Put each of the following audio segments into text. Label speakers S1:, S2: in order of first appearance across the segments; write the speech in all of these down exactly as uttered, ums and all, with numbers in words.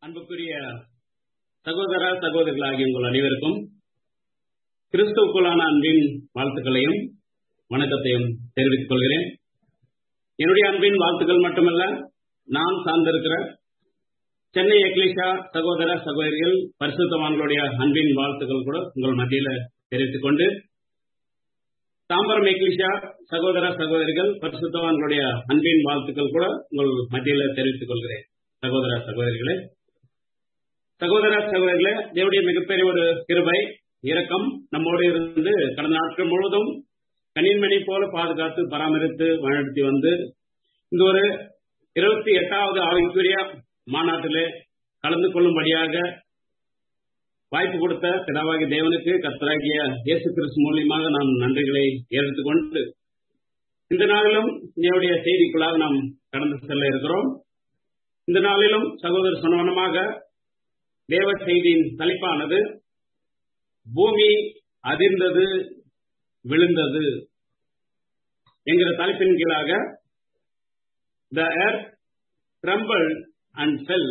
S1: அன்புக்குரிய சகோதர சகோதரிகளாகிய உங்கள் அனைவருக்கும் கிறிஸ்துவுக்குள்ளான அன்பின் வாழ்த்துக்களையும் வணக்கத்தையும் தெரிவித்துக் கொள்கிறேன். என்னுடைய அன்பின் வாழ்த்துக்கள் மட்டுமல்ல, நான் சார்ந்திருக்கிற சென்னை எக்லிஷா சகோதர சகோதரிகள் பரிசுத்தவான்களுடைய அன்பின் வாழ்த்துக்கள் கூட உங்கள் மத்தியில தெரிவித்துக் கொண்டு, தாம்பரம் எக்லிஷா சகோதர சகோதரிகள் பரிசுத்தவான்களுடைய அன்பின் வாழ்த்துக்கள் கூட உங்கள் மத்தியில தெரிவித்துக் கொள்கிறேன். சகோதர சகோதரிகளே சகோதர சகோதரிகளே தேவனுடைய மிகப்பெரிய ஒரு கிருபை இரக்கம் நம்மோடு இருந்து கடந்த நாட்கள் முழுவதும் கனிமணி போல பாதுகாத்து பராமரித்து வழிநடத்தி வந்து இந்த ஒரு இருபத்தி எட்டாவது ஆவிக்குரிய மாநாட்டிலே கலந்து கொள்ளும்படியாக வாய்ப்பு கொடுத்த பிதாவாகிய தேவனுக்கு கர்த்தராகிய இயேசு கிறிஸ்து மூலியமாக நாம் நன்றிகளை எடுத்துக்கொண்டு இந்த நாளிலும் என்னுடைய செய்திக்குள்ளாக நாம் கடந்து செல்ல இருக்கிறோம். இந்த நாளிலும் சகோதரர் சொன்னவனமாக தேவ செய்தியின் தலைப்பானது பூமி அதிர்ந்தது விழுந்தது என்கிற தலைப்பின் கீழாக The earth trembled and fell.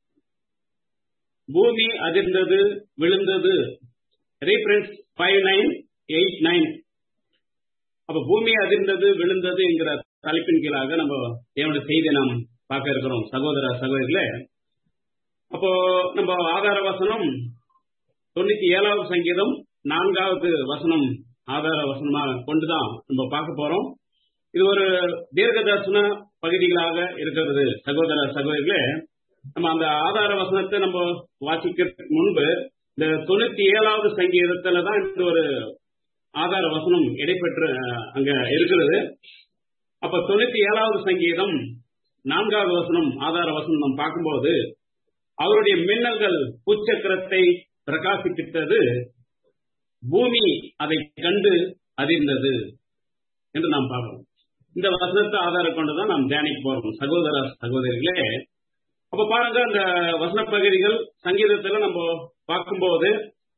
S1: பூமி அதிர்ந்தது விழுந்தது. Reference five nine eight nine. அப்ப பூமி அதிர்ந்தது விழுந்தது என்கிற தலைப்பின் கீழாக நம்ம தேவனுடைய செய்தியை நாம் பார்க்க இருக்கிறோம். சகோதர சகோதரிகளே, அப்போ நம்ம ஆதார வசனம் தொண்ணூத்தி ஏழாவது சங்கீதம் நான்காவது வசனம் ஆதார வசனமாக கொண்டுதான் நம்ம பார்க்க போறோம். இது ஒரு தீர்க்க தரிசன பகுதிகளாக இருக்கிறது. சகோதர சகோதரிகளே, நம்ம அந்த ஆதார வசனத்தை நம்ம வாசிக்கிறதுக்கு முன்பு இந்த தொண்ணூத்தி ஏழாவது சங்கீதத்துல தான் இந்த ஒரு ஆதார வசனம் இடைப்பெற்று அங்க இருக்கிறது. அப்ப தொண்ணூத்தி ஏழாவது சங்கீதம் நான்காவது வசனம் ஆதார வசனம் நாம் பார்க்கும்போது, அவருடைய மின்னல்கள் பூச்சக்கரத்தை பிரகாசிப்பித்தது, பூமி அதை கண்டு அதிர்ந்தது என்று நாம் பார்க்கிறோம். இந்த வசனத்தை ஆதாரம் கொண்டுதான் நாம் தியானிக்க போறோம். சகோதர சகோதரிகளே, அப்ப பாருங்க, அந்த வசன பகுதிகள் சங்கீதத்துல நம்ம பார்க்கும்போது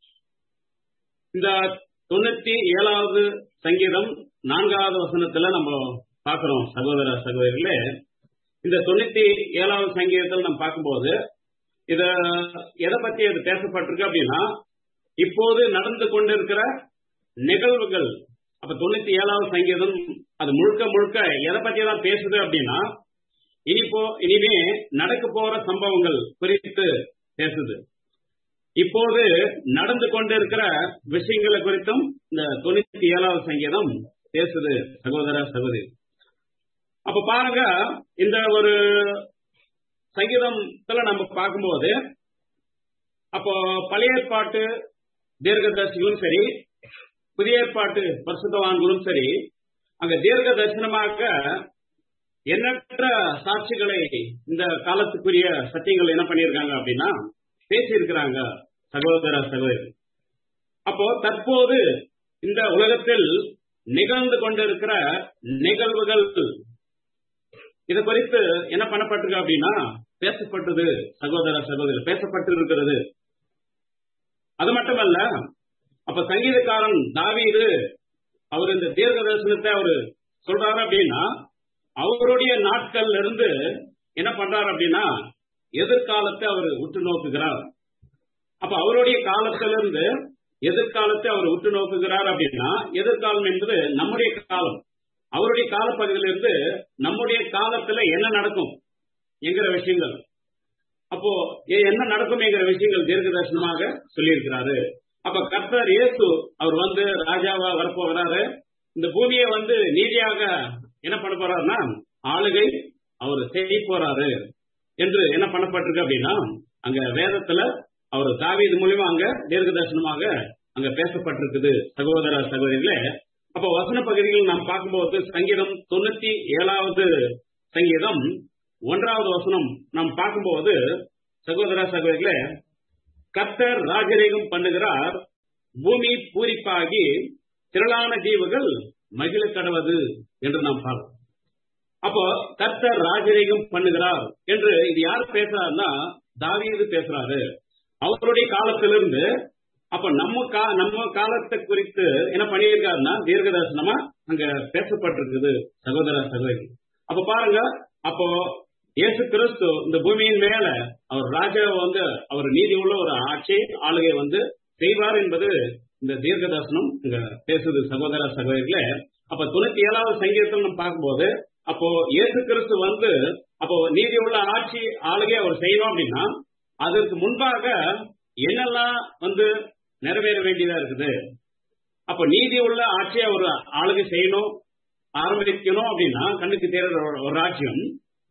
S1: இந்த தொண்ணூத்தி ஏழாவது சங்கீதம் நான்காவது வசனத்துல நம்ம பார்க்கிறோம். சகோதர சகோதரிகளே, இந்த தொண்ணூத்தி ஏழாவது சங்கீதத்தில் நம்ம பார்க்கும்போது இத எதை பத்தி அது பேசப்பட்டிருக்கு அப்படின்னா, இப்போது நடந்து கொண்டிருக்கிற நிகழ்வுகள். அப்ப தொண்ணூத்தி ஏழாவது சங்கீதம் அது முழுக்க முழுக்க எதை பத்தி தான் பேசுது அப்படின்னா, இனிப்போ இனிமே நடக்க போற சம்பவங்கள் குறித்து பேசுது. இப்போது நடந்து கொண்டிருக்கிற விஷயங்களை குறித்தும் இந்த தொண்ணூத்தி ஏழாவது சங்கீதம் பேசுது. சகோதர சகோதரி, அப்ப பாருங்க, இந்த ஒரு சங்கீதத்துல நம்ம பார்க்கும்போது, அப்போ பழைய ஏற்பாட்டு தீர்க்கதரிசிகளும் சரி, புதிய ஏற்பாட்டு பரிசுத்தவான்களும் சரி, அங்க தீர்க்க தரிசனமாக எண்ணற்ற சாட்சிகளை இந்த காலத்துக்குரிய சத்தியங்கள் என்ன பண்ணியிருக்காங்க அப்படின்னா பேசியிருக்கிறாங்க. சகோதர சகோதரி, அப்போ தற்போது இந்த உலகத்தில் நிகழ்ந்து கொண்டிருக்கிற நிகழ்வுகள் இது குறித்து என்ன பண்ணப்பட்டிருக்கு அப்படின்னா பேசப்பட்டது. சகோதர சகோதரி, பேசப்பட்டு இருக்கிறது. அது மட்டுமல்ல, அப்ப சங்கீதக்காரன் தாவீது அவர் இந்த தீர்க்க தரிசனத்தை அவரு சொல்றாரு அப்படின்னா, அவருடைய நாட்கள்ல இருந்து என்ன பண்றாரு அப்படின்னா எதிர்காலத்தை அவர் உற்று நோக்குகிறார். அப்ப அவருடைய காலத்திலிருந்து எதிர்காலத்தை அவர் உற்று நோக்குகிறார் அப்படின்னா, எதிர்காலம் என்பது நம்முடைய காலம். அவருடைய காலப்பகுதியிலிருந்து நம்முடைய காலத்துல என்ன நடக்கும் என்கிற விஷயங்கள், அப்போ என்ன நடக்கும் என்கிற விஷயங்கள் தீர்க்க தரிசனமாக சொல்லியிருக்கிறாரு. அப்ப கர்த்தர் இயேசு அவர் வந்து ராஜாவா வரப்போகிறாரு. இந்த பூமியை வந்து நீதியாக என்ன பண்ண போறாருன்னா ஆளுகை அவர் செய்ய போறாரு என்று என்ன பண்ணப்பட்டிருக்கு அப்படின்னா அங்க வேதத்துல அவர் தாவீது மூலியமா அங்க தீர்க்க தரிசனமாக அங்க பேசப்பட்டிருக்குது. சகோதர சகோதரிகளே, அப்ப வசன பகுதிகள் நாம் பார்க்கும்போது சங்கீதம் தொண்ணூத்தி ஏழாவது சங்கீதம் ஒன்றாவது வசனம் நாம் பார்க்கும்போது, சகோதர சகோதரிகளே, கர்த்தர் ராஜரீகம் பண்ணுகிறார், பூமி பூரிப்பாகி திரளான தீவுகள் மகிழ கடவது என்று நாம் பார்க்கிறோம். அப்போ கர்த்தர் ராஜரீகம் பண்ணுகிறார் என்று இது யார் பேசுறாருன்னா தாவீது பேசுறாரு. அவருடைய காலத்திலிருந்து அப்ப நம்ம நம்ம காலத்தை குறித்து என்ன பண்ணியிருக்காருன்னா தீர்க்க தரிசனமா அங்க பேசப்பட்டிருக்குது. சகோதர சகோதரி, அப்ப பாருங்க, அப்போ இயேசு கிறிஸ்து இந்த பூமியின் மேல அவர் ராஜாவை வந்து அவர் நீதி உள்ள ஒரு ஆட்சி ஆளுகை வந்து செய்வார் என்பது இந்த தீர்க்க தரிசனம் இங்க பேசுது சகோதர சகோதரிகளே. அப்ப தொண்ணூத்தி ஏழாவது சங்கீதத்தில் நம்ம பார்க்கும்போது அப்போ இயேசு கிறிஸ்து வந்து அப்போ நீதி உள்ள ஆட்சி ஆளுகை அவர் செய்யணும் அப்படின்னா அதற்கு முன்பாக என்னெல்லாம் வந்து நிறைவேற வேண்டியதா இருக்குது. அப்ப நீதி உள்ள ஆட்சியை ஒரு ஆளுகை செய்யணும் ஆரம்பிக்கணும் அப்படின்னா கண்ணுக்கு தெரிகிற ஒரு ராஜ்யம்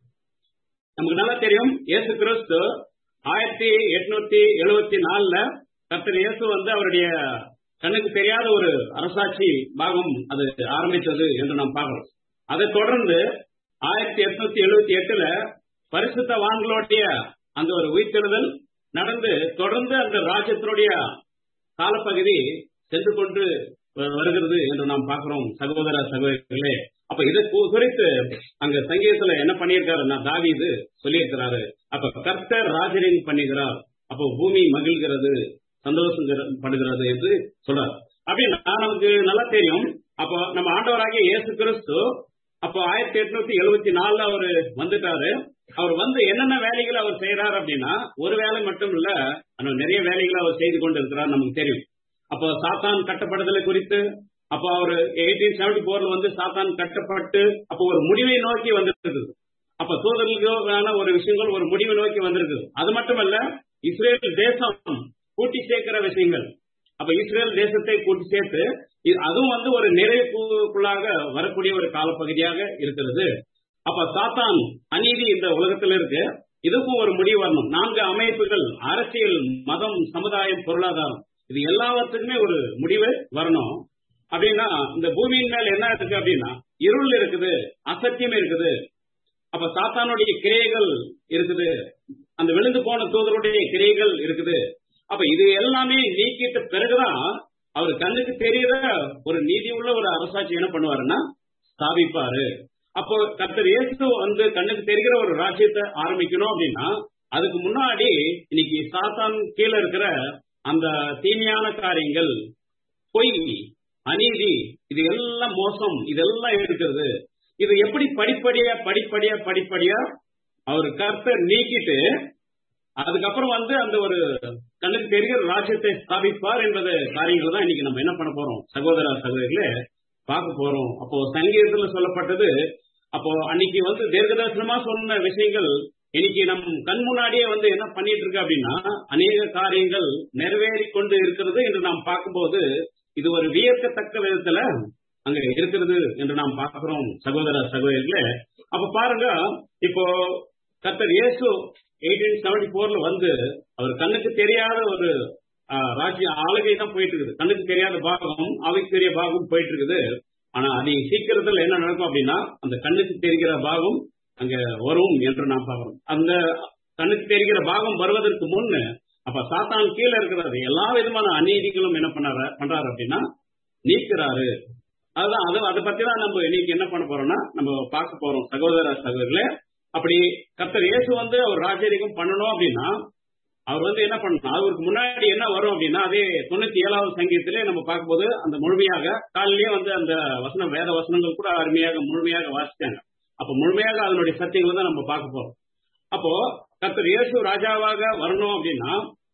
S1: நமக்கு நல்லா தெரியும். இயேசு கிறிஸ்து ஆயிரத்தி எட்நூத்தி எழுபத்தி நாலுல கர்த்தர் இயேசு வந்து அவருடைய கண்ணுக்கு தெரியாத ஒரு அரசாட்சி பாகம் அது ஆரம்பித்தது என்று நாம் பார்க்கிறோம். அதை தொடர்ந்து ஆயிரத்தி எட்நூத்தி எழுபத்தி எட்டுல பரிசுத்தவான்களுடைய அந்த ஒரு உயிர்த்தெழுதல் நடந்து தொடர்ந்து அந்த ராஜ்யத்தினுடைய காலப்பகுதி சென்று கொண்டு வருகிறது என்று நாம் பார்க்கிறோம் சகோதர சகோதரிகளே. அப்ப இதை குறித்து அங்க சங்கீதத்துல என்ன பண்ணியிருக்காருன்னா தாவீது சொல்லியிருக்கிறாரு. அப்ப கர்த்தர் ராஜரிகம் பண்ணுகிறார், அப்போ பூமி மகிழ்கிறது சந்தோஷம் படுகிறது என்று சொல்றார். அப்படின்னா நமக்கு நல்லா தெரியும். அப்போ நம்ம ஆண்டவராகிய இயேசு கிறிஸ்து அப்போ ஆயிரத்தி எட்நூத்தி எழுபத்தி நாலுல அவரு வந்துட்டாரு. அவர் வந்து என்னென்ன வேலைகளை அவர் செய்யறாரு அப்படின்னா ஒரு வேலை மட்டும் இல்ல, நிறைய வேலைகளை அவர் செய்து கொண்டு இருக்கிறார் நமக்கு தெரியும். அப்போ சாத்தான் கட்டப்படுதலை குறித்து அப்போ அவர் எயிட்டீன் செவன்டி போர்ல வந்து சாத்தான் கட்டப்பட்டு அப்போ ஒரு முடிவை நோக்கி வந்திருக்கு. அப்ப தூதர்களுக்கான ஒரு விஷயங்கள் ஒரு முடிவை நோக்கி வந்திருக்கு. அது மட்டுமல்ல இஸ்ரேல் தேசம் கூட்டி சேர்க்கிற விஷயங்கள். அப்ப இஸ்ரேல் தேசத்தை கூட்டி சேர்த்து அதுவும் வந்து ஒரு நிறைவுக்குள்ளாக வரக்கூடிய ஒரு காலப்பகுதியாக இருக்கிறது. அப்ப சாத்தான் அநீதி இந்த உலகத்தில் இருக்கு, இதுக்கும் ஒரு முடிவு வரணும். நான்கு அமைப்புகள் அரசியல் மதம் சமுதாயம் பொருளாதாரம் இது எல்லாவற்றுக்குமே ஒரு முடிவு வரணும். அப்படின்னா இந்த பூமியின் மேல என்ன இருக்கு அப்படின்னா இருள் இருக்குது, அசத்தியம் இருக்குது. அப்ப சாத்தானுடைய கிரியைகள் இருக்குது, அந்த விழுந்து போன தூதருடைய கிரியைகள் இருக்குது. அப்ப இது எல்லாமே நீக்கிட்ட பிறகுதான் அவர் கண்ணுக்கு தெரிகிற ஒரு நீதி உள்ள ஒரு அரசாட்சி என்ன பண்ணுவாருன்னா ஸ்தாபிப்பாரு. அப்போ கர்த்தர் இயேசு வந்து கண்ணுக்கு தெரிகிற ஒரு ராஜ்யத்தை ஆரம்பிக்கணும் அப்படின்னா அதுக்கு முன்னாடி இன்னைக்கு சாத்தான் கீழே இருக்கிற அந்த தீமையான காரியங்கள், பொய், அநீதி, இது எல்லாம் மோசம், இதெல்லாம் இருக்கிறது. இது எப்படி படிப்படியா படிப்படியா படிப்படியா அவர் கர்த்தர் நீக்கிட்டு அதுக்கப்புறம் வந்து அந்த ஒரு கண்ணுக்கு தெரிகிற ராஜ்யத்தை ஸ்தாபிப்பார் என்பது காரியங்கள் தான் இன்னைக்கு நம்ம என்ன பண்ண போறோம் சகோதர சகோதரிகளே பார்க்க போறோம். அப்போ சங்கீதத்துல சொல்லப்பட்டது அப்போ அன்னைக்கு வந்து தீர்க்கதரிசனமா சொன்ன விஷயங்கள் இன்னைக்கு நம் கண் முன்னாடியே வந்து என்ன பண்ணிட்டு இருக்கு அப்படின்னா அநேக காரியங்கள் நிறைவேறி கொண்டு இருக்கிறது என்று நாம் பார்க்கும்போது இது ஒரு வியக்கத்தக்க விதத்துல அங்க இருக்கிறது என்று நாம் பார்க்கிறோம் சகோதர சகோதரிகளே. அப்ப பாருங்க, இப்போ கர்த்தர் இயேசு எயிட்டீன் செவன்டி போர்ல வந்து அவர் கண்ணுக்கு தெரியாத ஒரு ராஜ்ய ஆளுகை தான் போயிட்டு இருக்குது. கண்ணுக்கு தெரியாத பாகம் ஆவிக்குரிய பாகம் போயிட்டு இருக்குது. ஆனா அது சீக்கிரத்தில் என்ன நடக்கும் அப்படின்னா அந்த கண்ணுக்கு தெரிகிற பாகம் அங்க வரும் என்று நாம் பார்க்கிறோம். அந்த கண்ணுக்கு தெரிகிற பாகம் வருவதற்கு முன்னு அப்ப சாத்தான் கீழே இருக்கிறாரு, எல்லா விதமான அநீதிகளும் என்ன பண்ணாரு பண்றாரு அப்படின்னா நீக்கிறாரு. அதுதான் அது அதை பத்தி தான் நம்ம இன்னைக்கு என்ன பண்ண போறோம்னா நம்ம பார்க்க போறோம் சகோதர சகோதரிகளே. அப்படி கர்த்தர் இயேசு வந்து அவர் ராஜரிகம் பண்ணணும் அப்படின்னா அவர் வந்து என்ன பண்ணணும், அவருக்கு முன்னாடி என்ன வரும் அப்படின்னா அதே தொண்ணூத்தி ஏழாவது சங்கீதத்திலே நம்ம பார்க்கும்போது அந்த முழுமையாக காலையிலேயே வந்து அந்த வசனம் வேத வசனங்கள் கூட அருமையாக முழுமையாக வாசிச்சாங்க. அப்ப முழுமையாக அதனுடைய சத்தியங்களை தான் நம்ம பார்க்க போறோம். அப்போ கர்த்தர் இயேசு ராஜாவாக வரணும் அப்படின்னா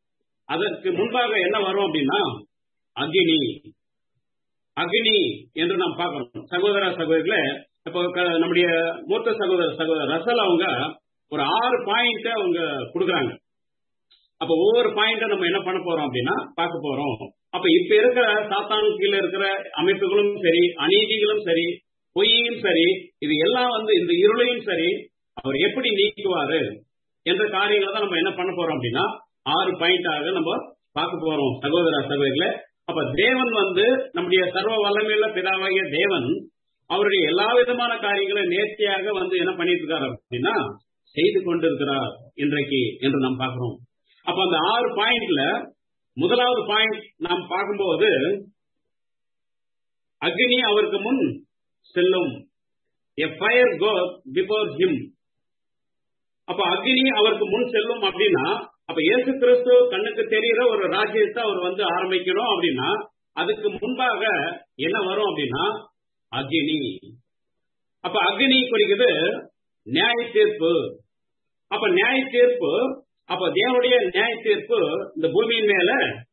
S1: அதற்கு முன்பாக என்ன வரும் அப்படின்னா அக்னி அக்னி என்று நாம் பார்க்கிறோம் சகோதர சகோதரிகளே. இப்போ நம்முடைய மூத்த சகோதர சகோதரர் ரசல் அவங்க ஒரு ஆறு பாயிண்ட் அவங்க கொடுக்குறாங்க. அப்ப ஒவ்வொரு பாயிண்ட நம்ம என்ன பண்ண போறோம் அப்படின்னா பார்க்க போறோம். அப்ப இப்ப இருக்கிற சாத்தான் கீழே இருக்கிற அமைப்புகளும் சரி, அநீதிகளும் சரி, பொய்யும் சரி, இது எல்லாம் வந்து இந்த இருளையும் சரி அவர் எப்படி நீக்குவாரு என்ற காரியங்களை தான் நம்ம என்ன பண்ண போறோம் அப்படின்னா ஆறு பாயிண்டாக நம்ம பார்க்க போறோம் சகோதர சகோதரிகளே. அப்ப தேவன் வந்து நம்முடைய சர்வ வல்லமையுள்ள பிதாவாகிய தேவன் அவருடைய எல்லா விதமான காரியங்களை நேர்த்தியாக வந்து என்ன பண்ணிட்டு இருக்காரு அப்படின்னா செய்து கொண்டிருக்கிறார் இன்றைக்கு என்று நாம் பார்க்கிறோம். அப்ப அந்த ஆறு பாயிண்ட்ல முதலாவது பாயிண்ட் நாம் பார்க்கும்போது அக்னி அவருக்கு முன் செல்லும், a fire goes before him. அப்ப அக்னி அவருக்கு முன் செல்லும் அப்படின்னா அப்ப இயேசு கிறிஸ்து கண்ணுக்கு தெரிகிற ஒரு ராஜ்யத்தை அவர் வந்து ஆரம்பிக்கணும் அப்படின்னா அதுக்கு முன்பாக என்ன வரும் அப்படின்னா அக்னி. அப்ப அக்னி குறிக்கிறது நியாய தீர்ப்பு. அப்ப நியாய தீர்ப்பு, அப்ப தேவனுடைய நியாய தீர்ப்பு இந்த பூமியின் மேல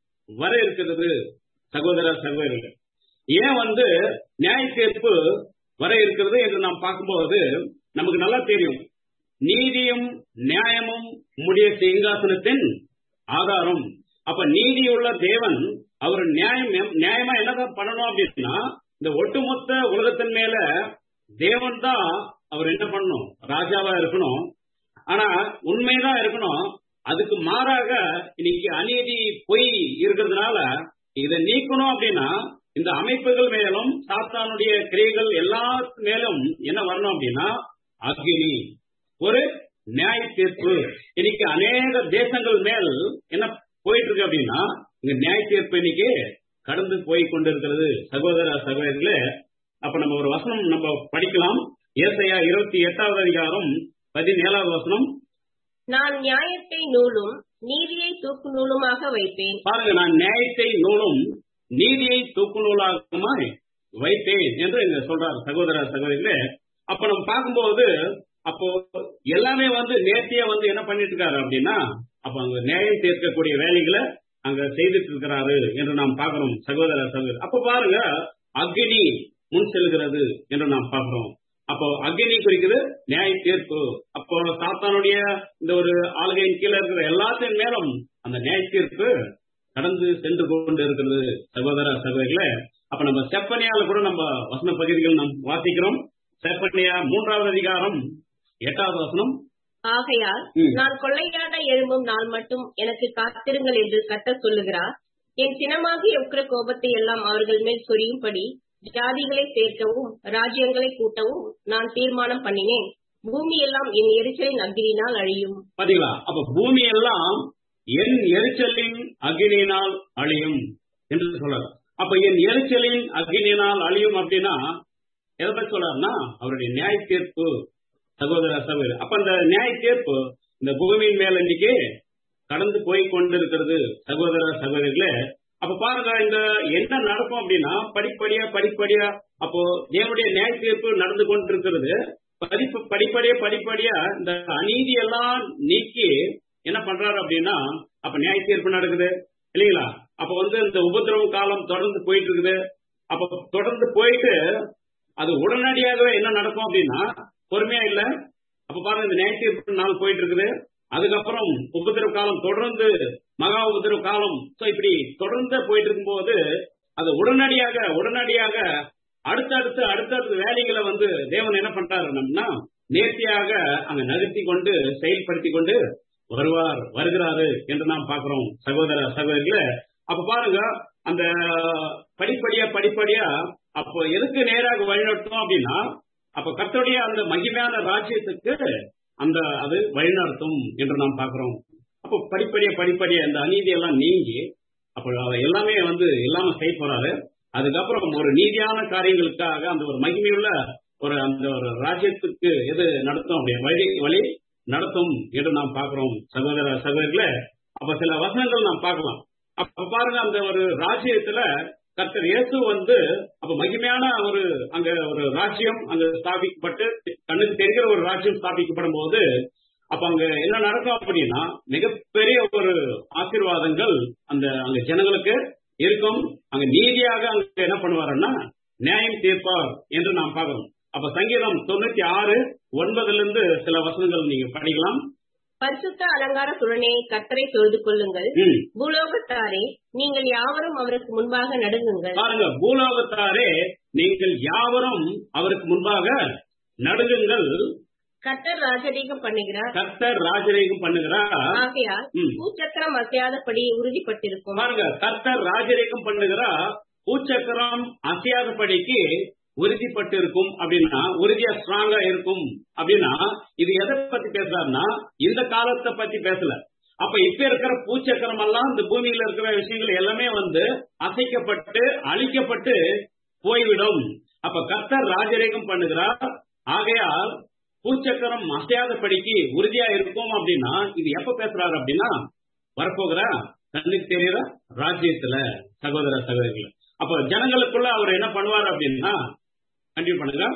S1: வர இருக்கிறது சகோதர சகோதரிகள். ஏன் வந்து நியாய தீர்ப்பு வர இருக்கிறது என்று நாம் பார்க்கும்போது நமக்கு நல்லா தெரியும். நீதியும் நியாயமும் உம்முடைய சிங்காசனத்தின் ஆதாரம். அப்ப நீதியுள்ள தேவன் அவர் நியாயம் நியாயமா என்னதான் பண்ணணும் அப்படின்னா, இந்த ஒட்டுமொத்த உலகத்தின் மேல தேவன் தான் அவர் என்ன பண்ணணும், ராஜாவா இருக்கணும். ஆனா உண்மைதான் இருக்கணும். அதுக்கு மாறாக இன்னைக்கு அநீதி பொய் இருக்கிறதுனால இதை நீக்கணும் அப்படின்னா இந்த அமைப்புகள் மேலும் சாத்தானுடைய கிரியைகள் எல்லா மேலும் என்ன வரணும் அப்படின்னா அக்னி, ஒரு நியாய தீர்ப்பு. இன்னைக்கு அநேக தேசங்கள் மேல் என்ன போயிட்டு இருக்கு அப்படின்னா இங்க நியாய தீர்ப்பு இன்னைக்கு கடந்து போய் கொண்டிருக்கிறது சகோதர சகோதரிகளே. அப்ப நம்ம ஒரு வசனம் நம்ம படிக்கலாம். ஏசாயா இருபத்தி எட்டாவது அதிகாரம் பதினேழாவது வசனம்.
S2: நான் நியாயத்தை நூலும் நீதியை தூக்கு நூலுமாக வைப்பேன்.
S1: பாருங்க, நான் நியாயத்தை நூலும் நீதியை தூக்கு நூலாக வைப்பேன் என்று இங்க சொல்றாரு சகோதர சகோதரிகளே. அப்ப நம்ம பார்க்கும்போது அப்போ எல்லாமே வந்து நேர்த்தியா வந்து என்ன பண்ணிட்டு இருக்காரு அப்படின்னா அப்ப அங்க நியாயம் தீர்க்கக்கூடிய வேலைகளை அங்க செய்துட்டு இருக்கிறாரு என்று நாம் பார்க்கிறோம் சகோதர சகோதரி. அப்ப பாருங்க, அக்னி முன் செல்கிறது என்று நாம் பார்க்கிறோம். அப்போ அக்னி குறிக்கிறது நியாய தீர்ப்பு. அப்போ சாத்தானுடைய இந்த ஒரு ஆளுகையின் கீழே இருக்கிற எல்லாத்தின் மேலும் அந்த நியாய தீர்ப்பு கடந்து சென்று கொண்டு இருக்கிறது சகோதர சகோதரிகளே. அப்ப நம்ம செப்பனியால கூட நம்ம வசன பகுதிகள் நாம் வாசிக்கிறோம். செப்பனியா மூன்றாவது அதிகாரம் எட்டாவது வசனம்.
S2: ஆகையால் நான் கொள்ளையாட எழும்பும் நாள் மட்டும் எனக்கு காத்திருங்கள் என்று கர்த்தர் சொல்லுகிறார். என் சினமாகிய உக்கிர கோபத்தை எல்லாம் அவர்கள் மேல் சொரியும்படி ஜாதிகளை சேர்க்கவும் ராஜ்யங்களை கூட்டவும் நான் தீர்மானம் பண்ணினேன். பூமி எல்லாம் என் எரிச்சலின் அக்னியினால் அழியும். பாத்தீங்களா?
S1: அப்ப பூமி எல்லாம் என் எரிச்சலின் அக்னியினால் அழியும் என்று சொல்றாரு. அப்ப என் எரிச்சலின் அக்னியினால் அழியும் அப்படின்னா எதை பற்றி சொல்றாருன்னா அவருடைய நியாய தீர்ப்பு சகோதர சகோதரி. அப்ப அந்த நியாய தீர்ப்பு இந்த பூமியின் மேல இன்னைக்கு கடந்து போய் கொண்டிருக்கிறது சகோதர சகோதரிகளே. அப்ப பாருங்க, இந்த என்ன நடக்கும் அப்படின்னா படிப்படியா படிப்படியா அப்போ தேவனுடைய நியாய தீர்ப்பு நடந்து கொண்டிருக்கிறது. படிப்பு படிப்படியா படிப்படியா இந்த அநீதி எல்லாம் நீக்கி என்ன பண்றாரு அப்படின்னா அப்ப நியாய தீர்ப்பு நடக்குது இல்லைங்களா? அப்ப வந்து இந்த உபத்திரவ காலம் தொடர்ந்து போயிட்டு இருக்குது. அப்ப தொடர்ந்து போயிட்டு அது உடனடியாகவே என்ன நடக்கும் அப்படின்னா பொறுமையா இல்ல. அப்ப பாருங்க, இந்த நியாய தீர்ப்பு நாள் போயிட்டு இருக்குது. அதுக்கப்புறம் உபத்திரவ காலம் தொடர்ந்து மகா உபத்திரவ காலம் இப்படி தொடர்ந்து போயிட்டு இருக்கும் போது அது உடனடியாக உடனடியாக அடுத்தடுத்து அடுத்தடுத்த வேலைகளை வந்து தேவன் என்ன பண்றாருன்னா நேர்த்தியாக அங்க நகர்த்தி கொண்டு செயல்படுத்தி கொண்டு வருவார் வருகிறாரு என்று நாம் பார்க்கிறோம் சகோதர சகோதரிகளே. அப்ப பாருங்க, அந்த படிப்படியா படிப்படியா அப்போ எதுக்கு நேராக வழிநடத்தும் அப்படின்னா அப்ப கர்த்தருடைய அந்த மகிமையான ராஜ்யத்துக்கு அந்த அது வழிநடத்தும் என்று நாம் பார்க்கிறோம். அப்போ படிப்படியா படிப்படியா இந்த அநீதி எல்லாம் நீங்கி அப்ப எல்லாமே வந்து எல்லாமே செய்ய போறாரு. அதுக்கப்புறம் ஒரு நீதியான காரியங்களுக்காக அந்த ஒரு மகிமையுள்ள ஒரு அந்த ஒரு ராஜ்யத்துக்கு எது நடத்தும் அப்படியே வழி வழி நடத்தும் என்று நாம் பார்க்கிறோம் சகோதர சகோதரிகளே. அப்ப சில வசனங்கள் நாம் பார்க்கலாம். அப்ப பாருங்க, அந்த ஒரு ராஜ்யத்துல கர்த்தர் இயேசு வந்து அப்ப மகிமையான ஒரு அங்க ஒரு ராஜ்யம் அங்க ஸ்தாபிக்கப்பட்டு கண்ணுக்கு தெரிகிற ஒரு ராஜ்யம் ஸ்தாபிக்கப்படும் போது அப்ப அங்க என்ன நடக்கும் அப்படின்னா மிகப்பெரிய ஒரு ஆசீர்வாதங்கள் அந்த அங்க ஜனங்களுக்கு இருக்கும். அங்க நீதியாக அங்க என்ன பண்ணுவாருன்னா நியாயம் தீர்ப்பார் என்று நாம் பார்க்கிறோம். அப்ப சங்கீதம் தொண்ணூத்தி ஆறு ஒன்பதுல இருந்து சில வசனங்கள் நீங்க படிக்கலாம்.
S2: பரிசுத்த அலங்கார சுடனே கர்த்தரை தொழுது கொள்ளுங்கள். பூலோகத்தாரே நீங்கள் யாவரும் அவருக்கு முன்பாக நடுங்குங்கள்.
S1: பாருங்க, பூலோகத்தாரே நீங்கள் யாவரும் அவருக்கு முன்பாக நடுங்குங்கள்.
S2: கர்த்தர் ராஜரீகம் பண்ணுகிறார்.
S1: கர்த்தர் ராஜரீகம் பண்ணுகிறார்.
S2: ஆகையால் பூச்சக்கரம் அசையாதபடி உறுதிப்பட்டிருக்கும்.
S1: பாருங்க, கர்த்தர் ராஜரீகம் பண்ணுகிறார், பூச்சக்கரம் அசையாதபடிக்கு உறுதிப்பட்டு இருக்கும் அப்படின்னா உறுதியா ஸ்ட்ராங்கா இருக்கும் அப்படின்னா இது எதை பத்தி பேசுறாருன்னா இந்த காலத்தை பத்தி பேசல. அப்ப இப்ப இருக்கிற பூச்சக்கரம் எல்லாம் இந்த பூமியில இருக்கிற விஷயங்கள் எல்லாமே வந்து அசைக்கப்பட்டு அழிக்கப்பட்டு போய்விடும். அப்ப கர்த்தர் ராஜரீகம் பண்ணுகிறார். ஆகையால் பூச்சக்கரம் அசையாதபடிக்கு உறுதியா இருக்கும் அப்படின்னா இது எப்ப பேசுறாரு அப்படின்னா வரப்போகிற கண்ணுக்கு தெரிகிற ராஜ்யத்துல சகோதர சகோதரிகள். அப்ப ஜனங்களுக்குள்ள அவர் என்ன பண்ணுவார் அப்படின்னா கண்டிப்பா பண்ணுங்க.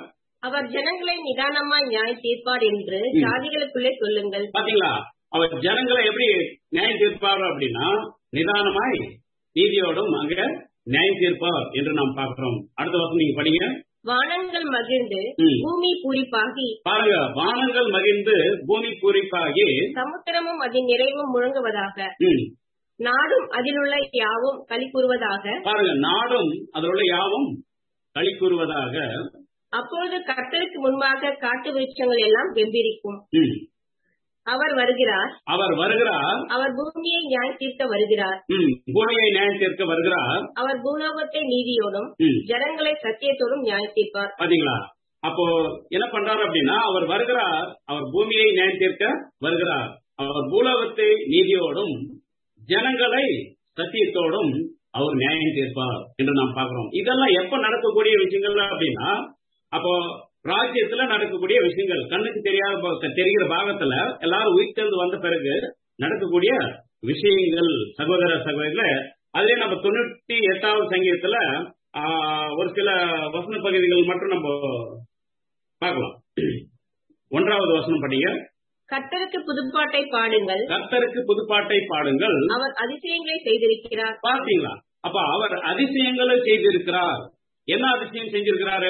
S2: அவர் ஜனங்களை நிதானமாய் நியாயம் தீர்ப்பார் என்று ஜாதிகளுக்குள்ளே சொல்லுங்கள்.
S1: பாத்தீங்களா, அவர் ஜனங்களை எப்படி நியாயம் தீர்ப்பார் அப்படின்னா நிதானமாய் நீதியோடும் அங்க நியாயம் தீர்ப்பார் என்று நாம் பார்க்கிறோம். அடுத்த வருஷம் நீங்க படிங்க.
S2: வானங்கள் மகிழ்ந்து பூமி பூரிப்பாகி,
S1: பாருங்க, வானங்கள் மகிழ்ந்து பூமி பூரிப்பாகி
S2: சமுத்திரமும் அதன் நிறைவும் முழங்குவதாக, நாடும் அதிலுள்ள யாவும் களி கூறுவதாக.
S1: பாருங்க, நாடும் அதிலுள்ள யாவும் களி கூறுவதாக.
S2: அப்பொழுது கர்த்தருக்கு முன்பாக காட்டு விருட்சங்கள் எல்லாம் கெம்பீரிக்கும். அவர் வருகிறார்,
S1: அவர் வருகிறார்,
S2: அவர் பூமியை நியாயம் தீர்க்க வருகிறார்,
S1: பூமியை நியாயம் தீர்க்க வருகிறார்.
S2: அவர் பூலோகத்தை நீதியோடும் ஜனங்களை சத்தியத்தோடும் நியாயம் தீர்ப்பார்.
S1: பாத்தீங்களா, அப்போ என்ன பண்றாரு அப்படின்னா அவர் வருகிறார், அவர் பூமியை நியாயம் தீர்க்க வருகிறார், அவர் பூலோகத்தை நீதியோடும் ஜனங்களை சத்தியத்தோடும் அவர் நியாயம் தீர்ப்பார் என்று நாம் பார்க்கிறோம். இதெல்லாம் எப்ப நடக்கக்கூடிய விஷயங்கள் அப்படின்னா, அப்போ ராஜ்யத்துல நடக்கக்கூடிய விஷயங்கள், கண்ணுக்கு தெரியாத தெரிகிற பாகத்துல எல்லாரும் உயிர்த்தெழுந்து வந்த பிறகு நடக்கக்கூடிய விஷயங்கள். சகோதர சகோதரிகள, அதுலயே நம்ம தொண்ணூத்தி எட்டாவது சங்கீதத்துல ஒரு சில வசன பகுதிகள் மட்டும் நம்ம பார்க்கலாம். ஒன்றாவது வசனம் படிங்க.
S2: கர்த்தருக்கு புதுப்பாட்டை பாடுங்கள்,
S1: கர்த்தருக்கு புதுப்பாட்டை பாடுங்கள்,
S2: அவர் அதிசயங்களை செய்திருக்கிறார்.
S1: பார்த்தீங்களா, அப்ப அவர் அதிசயங்களை செய்திருக்கிறார். என்ன அதிசயம் செஞ்சிருக்கிறாரு?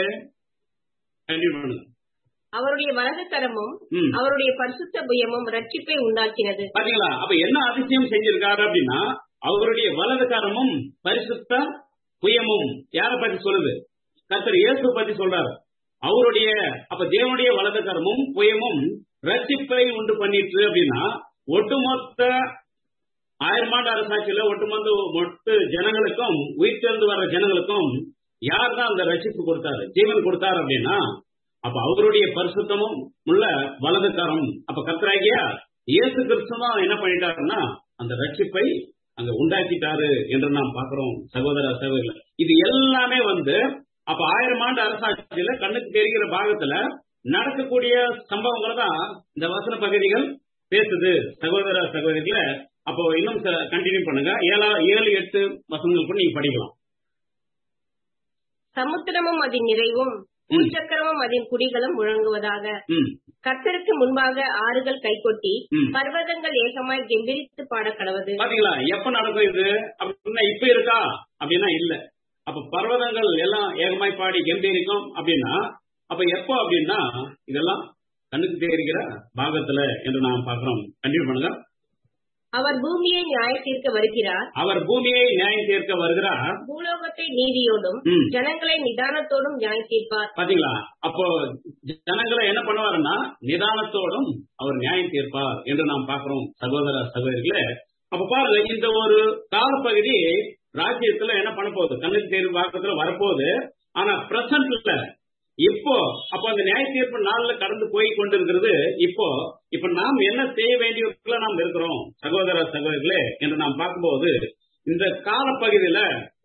S2: அவருடைய வலது கரமும் அவருடைய பரிசுத்த புயமும் ரட்சிப்பை உண்டாக்கினது.
S1: பாத்தீங்களா, அப்ப என்ன அதிசயம் செஞ்சிருக்காரு அப்படின்னா அவருடைய வலது கரமும் பரிசுத்த புயமும் யார பத்தி சொல்லுது? கர்த்தர் இயேசு பத்தி சொல்றாரு. அவருடைய அப்ப தேவனுடைய வலது கரமும் புயமும் ரட்சிப்பை உண்டு பண்ணிட்டு அப்படின்னா ஒட்டுமொத்த ஆயிரம் ஆண்டு அரசாட்சியில ஒட்டுமொத்த மொத்த ஜனங்களுக்கும் உயிர் சேர்ந்து வர்ற ஜனங்களுக்கும் யார் தான் அந்த ரட்சிப்பு கொடுத்தாரு, ஜீவன் கொடுத்தாரு அப்படின்னா அப்ப அவருடைய பரிசுத்தமும் உள்ள வலதுக்காரம். அப்ப கர்த்தராகிய இயேசு கிறிஸ்து தான் என்ன பண்ணிட்டாருன்னா அந்த ரட்சிப்பை அங்க உண்டாக்கிட்டாரு என்று நாம் பார்க்கிறோம். சகோதர சகோதரர்கள், இது எல்லாமே வந்து அப்ப ஆயிரம் ஆண்டு அரசாட்சியில கண்ணுக்கு தெரிகிற பாகத்துல நடக்கக்கூடிய சம்பவங்களை தான் இந்த வசன பகுதிகள் பேசுது. சகோதர சகோதரிகளை அப்போ இன்னும் கண்டினியூ பண்ணுங்க. ஏழா ஏழு எட்டு வசனங்கள் கூட நீங்க படிக்கலாம்.
S2: சமுத்திரமும் அதன் நிறைவும் பூச்சக்கரமும் அதன் குடிகளும் முழங்குவதாக. கர்த்தருக்கு முன்பாக ஆறுகள் கைகொட்டி பர்வதங்கள் ஏகமாய் கெம்பீரித்து பாட கடவுது.
S1: பாத்தீங்களா, எப்ப நடக்கும் இது அப்படின்னா இப்ப இருக்கா அப்படின்னா இல்ல. அப்ப பர்வதங்கள் எல்லாம் ஏகமாய் பாடி கெம்பீரிக்கும் அப்படின்னா அப்ப எப்போ அப்படின்னா இதெல்லாம் கண்ணுக்கு தெரிகிற பாகத்துல என்று நாம் பார்க்கிறோம். கண்டினியூ பண்ணுங்க.
S2: அவர் பூமியை நியாயம் தீர்க்க வருகிறார்,
S1: அவர் பூமியை நியாயம் தீர்க்க வருகிறார்,
S2: பூலோகத்தை நீதியோடும் ஜனங்களை நிதானத்தோடும் நியாயம் தீர்ப்பார்.
S1: பாத்தீங்களா, அப்போ ஜனங்களை என்ன பண்ணுவாருன்னா நிதானத்தோடும் அவர் நியாயம் தீர்ப்பார் என்று நாம் பார்க்கிறோம். சகோதர சகோதரிகளே, அப்ப பாருங்க, இந்த ஒரு காலப்பகுதி ராஜ்யத்துல என்ன பண்ண போகுது, கண்ணுக்கு தெரியும் பாகத்துல வரப்போகுது. ஆனா பிரசன்ட்ல இப்போ அப்ப அந்த நியாய தீர்ப்பு நாள்ல கடந்து போய் கொண்டிருக்கிறது. இப்போ இப்ப நாம் என்ன செய்ய வேண்டியவர்கள நாம் இருக்கிறோம் சகோதர சகோதரிகளே என்று நாம் பார்க்கும்போது, இந்த காலப்பகுதியில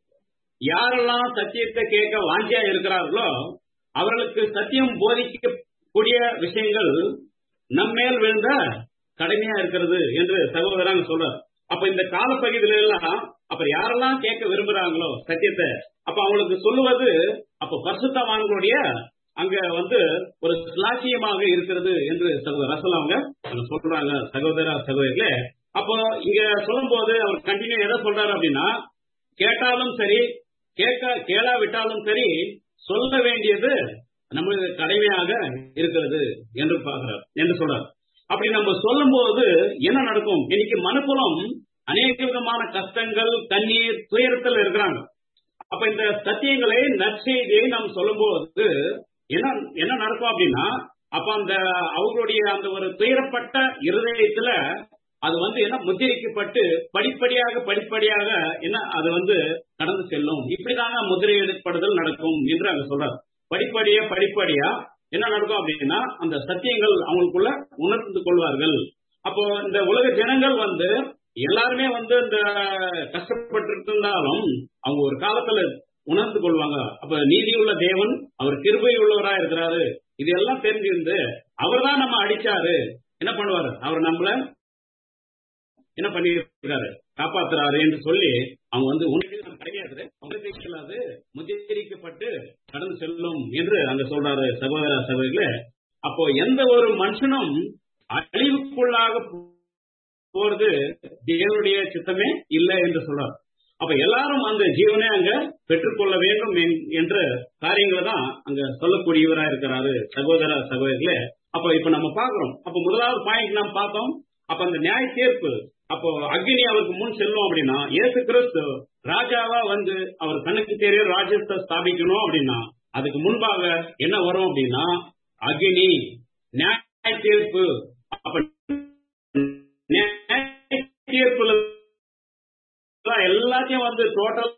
S1: யாரெல்லாம் சத்தியத்தை கேட்க வாஞ்சியா இருக்கிறார்களோ அவர்களுக்கு சத்தியம் போதிக்கக்கூடிய விஷயங்கள் நம்மேல் விழுந்த கடமையா இருக்கிறது என்று சகோதரன் சொல்றார். அப்ப இந்த காலப்பகுதியில எல்லாம் அப்ப யாரெல்லாம் கேட்க விரும்புறாங்களோ சத்தியத்தை, அப்ப அவங்களுக்கு சொல்லுவது அப்ப பரிசுத்தவான்களுடைய அங்க வந்து ஒரு சாட்சியமாக இருக்கிறது என்று சகோதர ரசல் அவங்க சொல்றாங்க. சகோதர சகோதரிகளே, அப்போ இங்க சொல்லும் போது அவர் கண்டினியூ எதை சொல்றாரு அப்படின்னா, கேட்டாலும் சரி கேட்க கேளாவிட்டாலும் சரி சொல்ல வேண்டியது நம்மளுக்கு கடமையாக இருக்கிறது என்று பார்க்கிறார் என்று சொல்றார். அப்படி நம்ம சொல்லும் போது என்ன நடக்கும்? இன்னைக்கு மனுக்குலம் அநேக விதமான கஷ்டங்கள், தண்ணீர், துயரத்தில் இருக்கிறாங்க. அப்ப இந்த சத்தியங்களை நற்செய்தியை நாம் சொல்லும் போது என்ன என்ன நடக்கும் அப்படின்னா, அப்ப அந்த அவங்களுடைய அந்த ஒரு துயரப்பட்ட இருதயத்துல அது வந்து என்ன முத்திரைக்கப்பட்டு படிப்படியாக படிப்படியாக என்ன அது வந்து கடந்து செல்லும். இப்படிதாங்க முதிரையிடப்படுதல் நடக்கும் என்று அங்க சொல்றாரு. படிப்படியா படிப்படியா என்ன நடக்கும் அப்படின்னா அந்த சத்தியங்கள் அவங்களுக்குள்ள உணர்ந்து கொள்வார்கள். அப்போ இந்த உலக ஜனங்கள் வந்து எல்லாருமே வந்து இந்த கஷ்டப்பட்டு இருந்தாலும் அவங்க ஒரு காலத்துல உணர்ந்து கொள்வாங்க. அப்ப நீதியுள்ள தேவன் அவர் கிருபை உள்ளவரா இருக்கிறாரு, இது எல்லாம் தெரிஞ்சிருந்து அவர் தான் நம்ம அடிச்சாரு, என்ன பண்ணுவாரு, அவர் நம்மள என்ன பண்ணிருக்காரு, காப்பாத்துறாரு என்று சொல்லி அவங்க வந்து கிடையாது, அது முத்திரிக்கப்பட்டு கடந்து செல்லும் என்று அங்க சொல்றாரு சகோதர சகோதரிகளே. அப்போ எந்த ஒரு மனுஷனும் அழிவுக்குள்ளாக போறது தேவனுடைய சித்தமே இல்லை என்று சொல்றார். அப்ப எல்லாரும் அந்த ஜீவனை அங்க பெற்றுக்கொள்ள வேண்டும் என்ற காரியங்களை தான் அங்க சொல்லக்கூடியவரா இருக்கிறாரு சகோதர சகோதரிகளே. அப்ப இப்ப நம்ம பாக்குறோம். அப்ப முதலாவது பாயிண்ட் நாம் பார்த்தோம். அப்ப அந்த நியாய தீர்ப்பு, அப்போ அக்னி அவருக்கு முன் செல்லும் அப்படின்னா இயேசு கிறிஸ்து ராஜாவா வந்து அவர் கண்ணுக்கு தெரிய ராஜ்யத்தை ஸ்தாபிக்கணும் அப்படின்னா அதுக்கு முன்பாக என்ன வரும் அப்படின்னா அக்னி, நியாய தீர்ப்பு. அப்ப நியாய தீர்ப்புல எல்லாத்தையும் வந்து total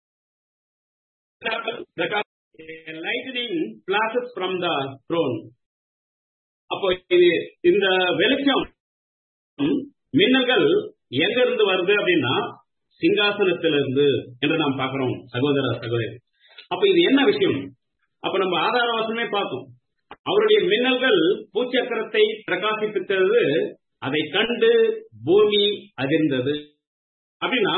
S1: lightning flashes from the throne. அப்போ இது இந்த வெளிச்சம் மின்னல்கள் எங்க இருந்து வருது அப்படின்னா சிங்காசனத்திலிருந்து என்று நாம் பார்க்கிறோம் சகோதர சகோதரி. அப்ப இது என்ன விஷயம்? அப்ப நம்ம ஆதார வசனமே பார்த்தோம். அவருடைய மின்னல்கள் பூச்சக்கரத்தை பிரகாசிப்பித்தது, அதை கண்டு பூமி அதிர்ந்தது. அப்படின்னா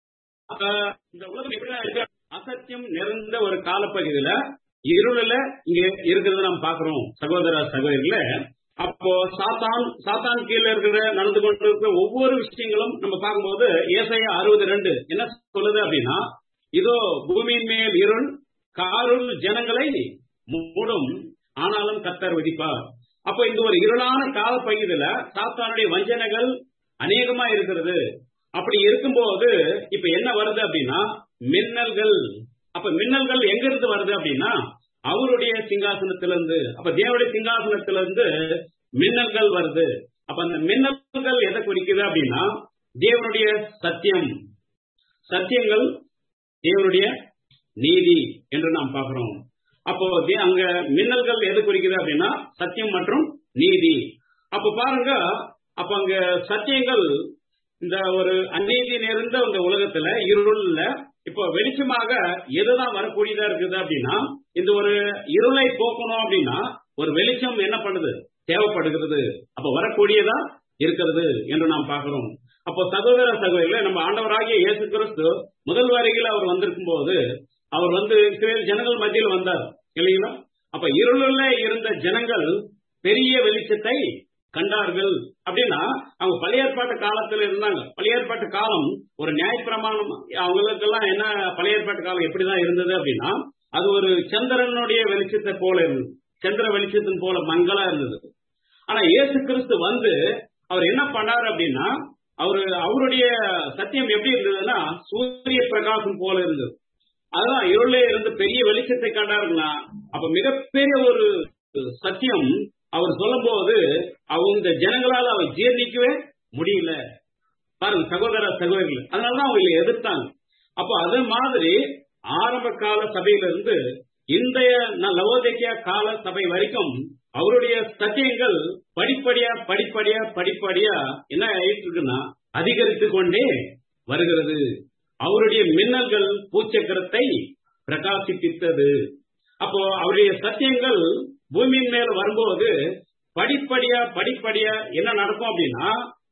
S1: இந்த உலகம் எப்படி அசத்தியம் நிறைந்த ஒரு காலப்பகுதியில இருள இங்க இருக்கிறது நாம் பார்க்கிறோம் சகோதர சகோதரிகள. அப்போ சாத்தான் சாத்தான் கீழே இருக்கிற நடந்து கொண்டிருக்கிற ஒவ்வொரு விஷயங்களும் நம்ம பார்க்கும்போது ஏசாயா அறுபது ரெண்டு என்ன சொல்லுது அப்படின்னா, இதோ பூமியின் மேல் இருள் காருள் ஜனங்களை மூடும், ஆனாலும் கர்த்தர் விதிப்பார். அப்போ இந்த ஒரு இருளான கால பகுதியில சாத்தானுடைய வஞ்சனைகள் அநேகமா இருக்கிறது. அப்படி இருக்கும்போது இப்ப என்ன வருது அப்படின்னா மின்னல்கள். அப்ப மின்னல்கள் எங்க இருந்து வருது அப்படின்னா அவருடைய சிங்காசனத்திலிருந்து. அப்ப தேவனுடைய சிங்காசனத்திலிருந்து மின்னல்கள் வருது. அப்ப அந்த மின்னல்கள் எதை குறிக்குது அப்படின்னா தேவனுடைய சத்தியம், சத்தியங்கள் தேவனுடைய நீதி என்று நாம் பார்க்கிறோம். அப்போ அங்க மின்னல்கள் எது குறிக்குது அப்படின்னா சத்தியம் மற்றும் நீதி. அப்ப பாருங்க, அப்ப அங்க சத்தியங்கள் இந்த ஒரு அநீதி நிறைந்த இந்த உலகத்துல இருள்ல இப்போ வெளிச்சமாக எதுதான் வரக்கூடியதா இருக்குது அப்படின்னா இந்த ஒரு இருளை போக்கணும் அப்படின்னா ஒரு வெளிச்சம் என்ன பண்ணுது, தேவைப்படுகிறது. அப்ப வரக்கூடியதா இருக்கிறது என்று நாம் பார்க்கிறோம். அப்போ சகோதர சகோதரிகளை நம்ம ஆண்டவராகிய இயேசு கிறிஸ்து முதல் வருகையில் அவர் வந்திருக்கும் போது அவர் வந்து இஸ்ரவேல் ஜனங்கள் மத்தியில் வந்தார் இல்லைங்களா? அப்ப இருளுள்ள இருந்த ஜனங்கள் பெரிய வெளிச்சத்தை கண்டார்கள். அப்படின்னா அவங்க பழைய ஏற்பாட்டு காலத்துல இருந்தாங்க. பழைய ஏற்பாட்டு காலம் ஒரு நியாயப்பிரமாணம் அவங்களுக்கு எல்லாம் என்ன, பழைய ஏற்பாட்டு காலம் எப்படிதான் இருந்தது அப்படின்னா அது ஒரு சந்திரனுடைய வெளிச்சத்தை போல இருந்தது, சந்திர வெளிச்சத்தின் போல மங்களா இருந்தது. ஆனா இயேசு கிறிஸ்து வந்து அவர் என்ன பண்ணாரு அப்படின்னா அவரு அவருடைய சத்தியம் எப்படி இருந்ததுன்னா சூரிய பிரகாசம் போல இருந்தது. அதுதான் இருளே இருந்து பெரிய வெளிச்சத்தை கண்டாருன்னா அப்ப மிகப்பெரிய ஒரு சத்தியம் அவர் சொல்லும் போது அவங்க ஜனங்களால் அவர் ஜீர்ணிக்கவே முடியல. பாருங்க சகோதர சகோதரிகள், அதனாலதான் அவங்க எதிர்த்தாங்க. அப்போ அது மாதிரி ஆரம்ப கால சபையிலிருந்து இன்றைய லவோதிக்கேயா கால சபை வரைக்கும் அவருடைய சத்தியங்கள் படிப்படியா படிப்படியா படிப்படியா என்ன ஆயிட்டு இருக்குன்னா அதிகரித்து கொண்டே வருகிறது. அவருடைய மின்னல்கள் பூச்சக்கரத்தை பிரகாசிப்பித்தது. அப்போ அவருடைய சத்தியங்கள் பூமியின் மேல வரும்போது படிப்படியா படிப்படியா என்ன நடக்கும் அப்படின்னா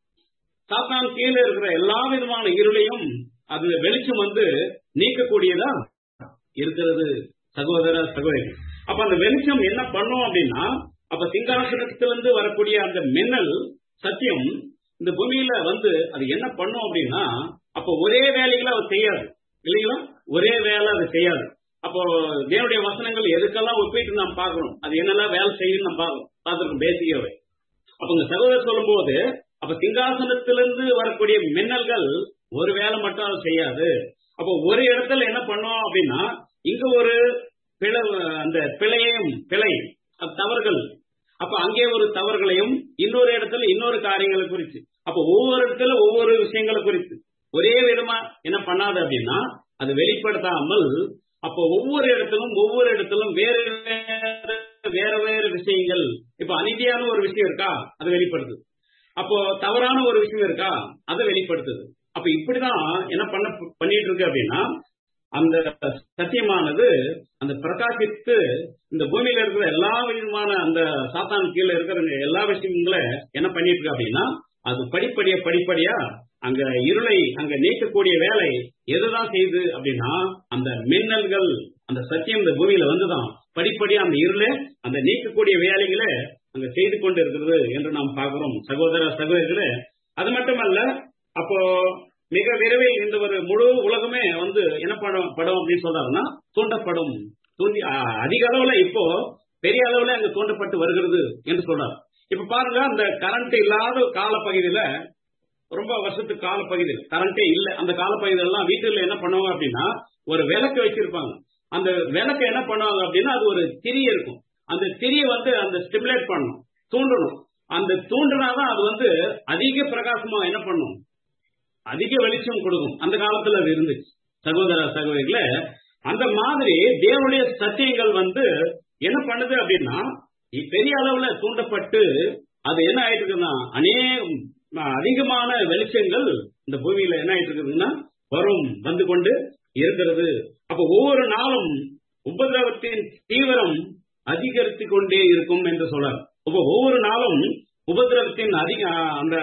S1: சாத்தான் கீழே இருக்கிற எல்லா விதமான இருளையும் அது வெளிச்சம் வந்து நீக்கக்கூடியதா இருக்கிறது சகோதர சகோதரி. அப்ப அந்த வெளிச்சம் என்ன பண்ணும் அப்படின்னா அப்ப சிங்காசனத்திலிருந்து வரக்கூடிய அந்த மின்னல் சத்தியம் இந்த பூமியில வந்து அது என்ன பண்ணும் அப்படின்னா அப்ப ஒரே வேலைகளை அவர் செய்யாது இல்லைங்களா, ஒரே வேலை அது செய்யாது. அப்போ தேவனுடைய வசனங்கள் எதுக்கெல்லாம் ஒப்பிட்டு நாம் பார்க்கணும், அது என்னெல்லாம் வேலை செய்யும் நம்ம பார்த்துருக்கோம் பேசிக்கவே. அப்ப இந்த சகோதரர் சொல்லும் போது அப்ப சிங்காசனத்திலிருந்து வரக்கூடிய மின்னல்கள் ஒரு வேலை மட்டும் அது செய்யாது. அப்போ ஒரு இடத்துல என்ன பண்ணும் அப்படின்னா இங்க ஒரு பிழை, அந்த பிழையும் பிழை தவறுகள், அப்ப அங்கே ஒரு தவறுகளையும் இன்னொரு இடத்துல இன்னொரு காரியங்களை குறித்து, அப்ப ஒவ்வொரு இடத்துல ஒவ்வொரு விஷயங்களை குறித்து ஒரே விதமா என்ன பண்ணாது அப்படின்னா அது வெளிப்படுத்தாமல் அப்போ ஒவ்வொரு இடத்திலும் ஒவ்வொரு இடத்திலும் வேறு வேற வேறு விஷயங்கள். இப்ப அநீதியான ஒரு விஷயம் இருக்கா அது வெளிப்படுத்துது, அப்போ தவறான ஒரு விஷயம் இருக்கா அதை வெளிப்படுத்துது. அப்ப இப்படிதான் என்ன பண்ண பண்ணிட்டு இருக்கு அப்படின்னா அந்த சத்தியமானது அந்த பிரகாசித்து இந்த பூமியில இருக்கிற எல்லா விதமான அந்த சாத்தான் கீழே இருக்கிற எல்லா விஷயங்களை என்ன பண்ணிட்டு இருக்கு அப்படின்னா அது படிப்படியா படிப்படியா அங்க இருளை அங்க நீக்கக்கூடிய வேலை எதுதான் செய்யுது அப்படின்னா அந்த மின்னல்கள், அந்த சத்தியம் இந்த பூமியில வந்துதான் படிப்படியா அந்த இருளை அந்த நீக்கக்கூடிய வேலைகளை அங்க செய்து கொண்டு இருக்கிறது என்று நாம் பார்க்கிறோம் சகோதர சகோதரிகளே. அது மட்டுமல்ல, அப்போ மிக விரைவில் இந்த ஒரு முழு உலகமே வந்து என்ன படம் படம் அப்படின்னு சொல்றாருன்னா தூண்டப்படும். தூண்டி அதிக அளவுல இப்போ பெரிய அளவுல அங்க தூண்டப்பட்டு வருகிறது என்று சொல்றாரு. இப்ப பாருங்க, அந்த கரண்ட் இல்லாத காலப்பகுதியில, ரொம்ப வருஷத்துக்கு காலப்பகுதியில் கரண்டே இல்ல, அந்த காலப்பகுதியில எல்லாம் வீட்டுல என்ன பண்ணுவாங்க அப்படின்னா ஒரு விளக்கு வச்சிருப்பாங்க. அந்த விளக்கு என்ன பண்ணுவாங்க அப்படின்னா அது ஒரு திரி இருக்கும். அந்த திரியை வந்து அந்த ஸ்டிமுலேட் பண்ணணும், தூண்டணும். அந்த தூண்டினாதான் அது வந்து அதிக பிரகாசமா என்ன பண்ணும், அதிக வெளிச்சம் கொடுக்கும். அந்த காலத்துல அது இருந்துச்சு சகோதர சகோதரிகளே. அந்த மாதிரி தேவனுடைய சத்தியங்கள் வந்து என்ன பண்ணுது அப்படின்னா பெரிய அளவுல தூண்டப்பட்டு அது என்ன ஆயிட்டு இருக்குன்னா அநேக அதிகமான வெளிச்சங்கள் இந்த பூமியில என்ன ஆயிட்டு இருக்குதுன்னா வரும் வந்து கொண்டு இருக்கிறது. அப்ப ஒவ்வொரு நாளும் உபதிரவத்தின் தீவிரம் அதிகரித்து கொண்டே இருக்கும் என்று சொல்றார். இப்ப ஒவ்வொரு நாளும் உபதிரவத்தின் அதிக அந்த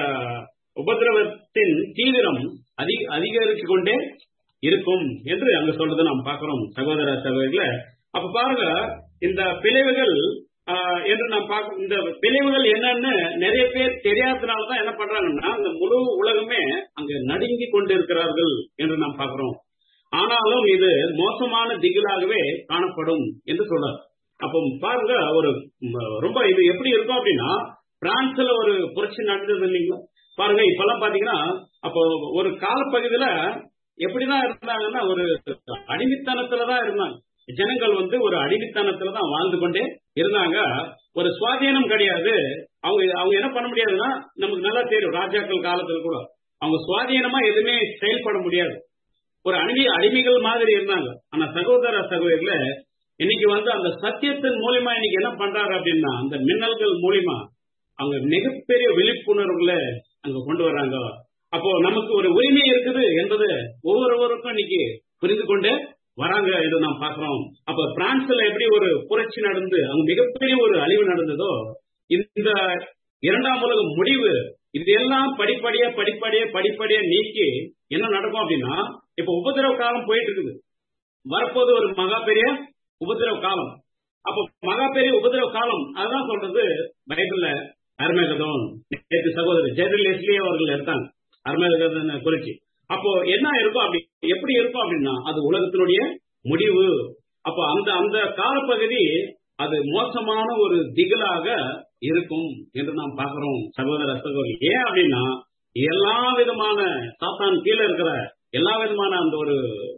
S1: உபதிரவத்தின் தீவிரம் அதிக அதிகரித்து கொண்டே இருக்கும் என்று அங்க சொல்றதை நாம் பார்க்கிறோம் சகோதர சகோதரிகளை. அப்ப பாருங்க, இந்த பிளவுகள் என்று நாம் பார்க்க, இந்த பிளவுகள் என்னன்னு நிறைய பேர் தெரியாததுனாலதான் என்ன பண்றாங்கன்னா இந்த முழு உலகமே அங்க நடுங்கி கொண்டிருக்கிறார்கள் என்று நாம் பார்க்கிறோம். ஆனாலும் இது மோசமான திகிலாகவே காணப்படும் என்று சொல்றார். அப்போ பாருங்க, ஒரு ரொம்ப இது எப்படி இருக்கும் அப்படின்னா பிரான்ஸ்ல ஒரு புரட்சி நடந்தது இல்லைங்களா பாருங்க. இப்பெல்லாம் பாத்தீங்கன்னா அப்போ ஒரு காலப்பகுதியில எப்படிதான் இருந்தாங்கன்னா ஒரு அடிமைத்தனத்துலதான் இருந்தாங்க ஜனங்கள், வந்து ஒரு அடிமைத்தனத்துலதான் வாழ்ந்து கொண்டே இருந்தாங்க. ஒரு சுவாதீனம் கிடையாது. அவங்க அவங்க என்ன பண்ண முடியாதுன்னா நமக்கு நல்லா தெரியும், ராஜாக்கள் காலத்துல கூட அவங்க சுவாதீனமா எதுவுமே செயல்பட முடியாது. ஒரு அடிமை அடிமைகள் மாதிரி இருந்தாங்க. ஆனா சகோதர சகோதரிகள இன்னைக்கு வந்து அந்த சத்தியத்தின் மூலியமா இன்னைக்கு என்ன பண்றாரு அப்படின்னா அந்த மின்னல்கள் மூலியமா அவங்க மிகப்பெரிய விழிப்புணர்வுல அங்க கொண்டு வர்றாங்க. அப்போ நமக்கு ஒரு உரிமை இருக்குது என்பது ஒவ்வொருவருக்கும் இன்னைக்கு புரிந்து கொண்டு வராங்க என்று நாம் பார்க்கிறோம். அப்ப பிரான்ஸ்ல எப்படி ஒரு புரட்சி நடந்து அங்க மிகப்பெரிய ஒரு அழிவு நடந்ததோ, இந்த இரண்டாம் உலக முடிவு இது எல்லாம் படிப்படியா படிப்படியா படிப்படியா நீக்கி என்ன நடக்கும் அப்படின்னா இப்ப உபதிரவ காலம் போயிட்டு இருக்குது. வரப்போது ஒரு மகா பெரிய உபதிரவ காலம். அப்ப மகா பெரிய உபதிரவ காலம் அதுதான் சொல்றது பைபிள்ல அர்மேகதோன். நேற்று சகோதரர் ஜெனரல் லெஸ்லி அவர்கள் எடுத்தாங்க அர்மேகதோன் குறிச்சி. அப்போ என்ன இருக்கும் அப்படி எப்படி இருக்கும் அப்படின்னா அது உலகத்தினுடைய முடிவு. அப்போ அந்த அந்த காலப்பகுதி அது மோசமான ஒரு திகிலாக இருக்கும் என்று நாம் பார்க்கிறோம் சகோதர சகோதரி. ஏன் அப்படின்னா எல்லா விதமான சாத்தான் கீழே இருக்கிற எல்லா விதமான அந்த ஒரு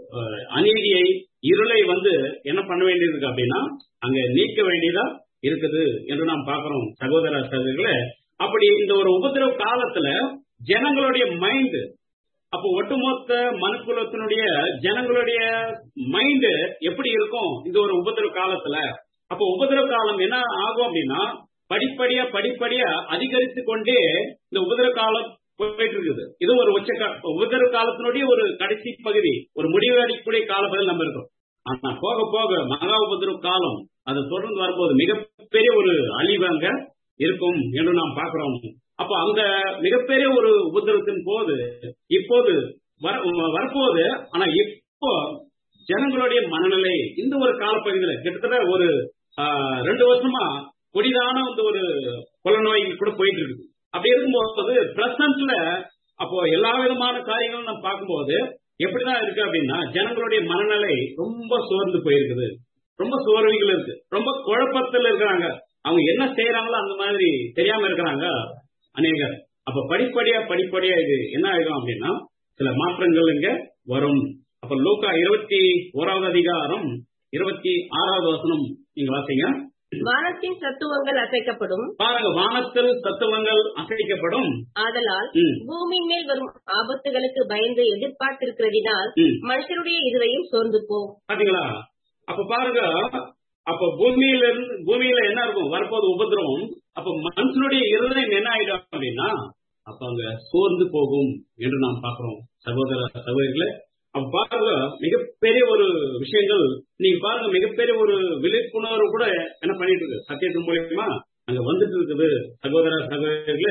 S1: அநீதியை இருளை வந்து என்ன பண்ண வேண்டியது அப்படின்னா அங்க நீக்க வேண்டியதா இருக்குது என்று நாம் பார்க்கிறோம் சகோதர சகோதரிகளே. அப்படி இந்த ஒரு உபதிரவ காலத்துல ஜனங்களுடைய மைண்ட், அப்போ ஒட்டுமொத்த மனுக்குலத்தினுடைய ஜனங்களுடைய மைண்ட் எப்படி இருக்கும் இந்த ஒரு உபதிரவ காலத்துல? அப்போ உபதிரவ காலம் என்ன ஆகும் அப்படின்னா படிப்படியா படிப்படியா அதிகரித்து கொண்டே இந்த உபதிரவ காலம் போயிட்டு இருக்குது. இது ஒரு உச்ச உபதிரவ காலத்தினுடைய ஒரு கடைசி பகுதி, ஒரு முடிவு அடிக்கக்கூடிய காலப்பகுதியில் நம்ம இருக்கோம். ஆனா போக போக மகா உபதிரவ காலம் அது தொடர்ந்து வரும்போது மிகப்பெரிய ஒரு அழிவு அங்க இருக்கும் என்று நாம் பார்க்கிறோம். அப்ப அந்த மிகப்பெரிய ஒரு உபதிரவத்தின் போது இப்போது வரப்போகுது. ஆனா இப்போ ஜனங்களுடைய மனநிலை இந்த ஒரு காலப்பகுதியில கிட்டத்தட்ட ஒரு ரெண்டு வருஷமா கொடிதான இந்த ஒரு கொலநோய் கூட போயிட்டு இருக்கு. அப்படி இருக்கும்போது பிரசன்ட்ல அப்போ எல்லா விதமான காரியங்களும் நம்ம பார்க்கும்போது எப்படிதான் இருக்கு அப்படின்னா ஜனங்களுடைய மனநிலை ரொம்ப சோர்ந்து போயிருக்குது, ரொம்ப சோர்வுகள் இருக்கு, ரொம்ப குழப்பத்தில் இருக்கிறாங்க. அவங்க என்ன செய்யறாங்களோ அந்த மாதிரி தெரியாம இருக்கிறாங்க அநேகர். அப்ப படிப்படியா படிப்படியா இது என்ன ஆகும் அப்படின்னா சில மாற்றங்கள் இங்க வரும். அப்ப லூக்கா இருபத்தி ஓராவது அதிகாரம் இருபத்தி ஆறாவது வசனம் நீங்க வாசிங்க.
S2: வானத்தின் சத்துவங்கள் அசைக்கப்படும்.
S1: பாருங்க, வானத்தில் சத்துவங்கள் அசைக்கப்படும்.
S2: ஆதலால் பூமியின் மேல் வரும் ஆபத்துகளுக்கு பயந்து எதிர்பார்த்திருக்கிறதினால் மனுஷருடைய இருதயம் சோர்ந்து போகும்.
S1: பாத்தீங்களா? அப்ப பாருங்க, அப்ப பூமியில இருந்து பூமியில என்ன இருக்கும் வரப்போது உபதிரவம். அப்ப மனுஷனுடைய இருதயம் என்ன ஆயிடும் அப்படின்னா அப்ப அங்க சோர்ந்து போகும் என்று நாம் பார்க்கிறோம் சகோதர சகோதரிகளே. அப்ப பாருங்க மிகப்பெரிய ஒரு விஷயங்கள் நீங்க பாருங்க, மிகப்பெரிய ஒரு விழிப்புணர்வு கூட என்ன பண்ணிட்டு இருக்கு சத்தியத்தின் மூலியமா அங்க வந்துட்டு இருக்குது சகோதர சகோதரிகளே.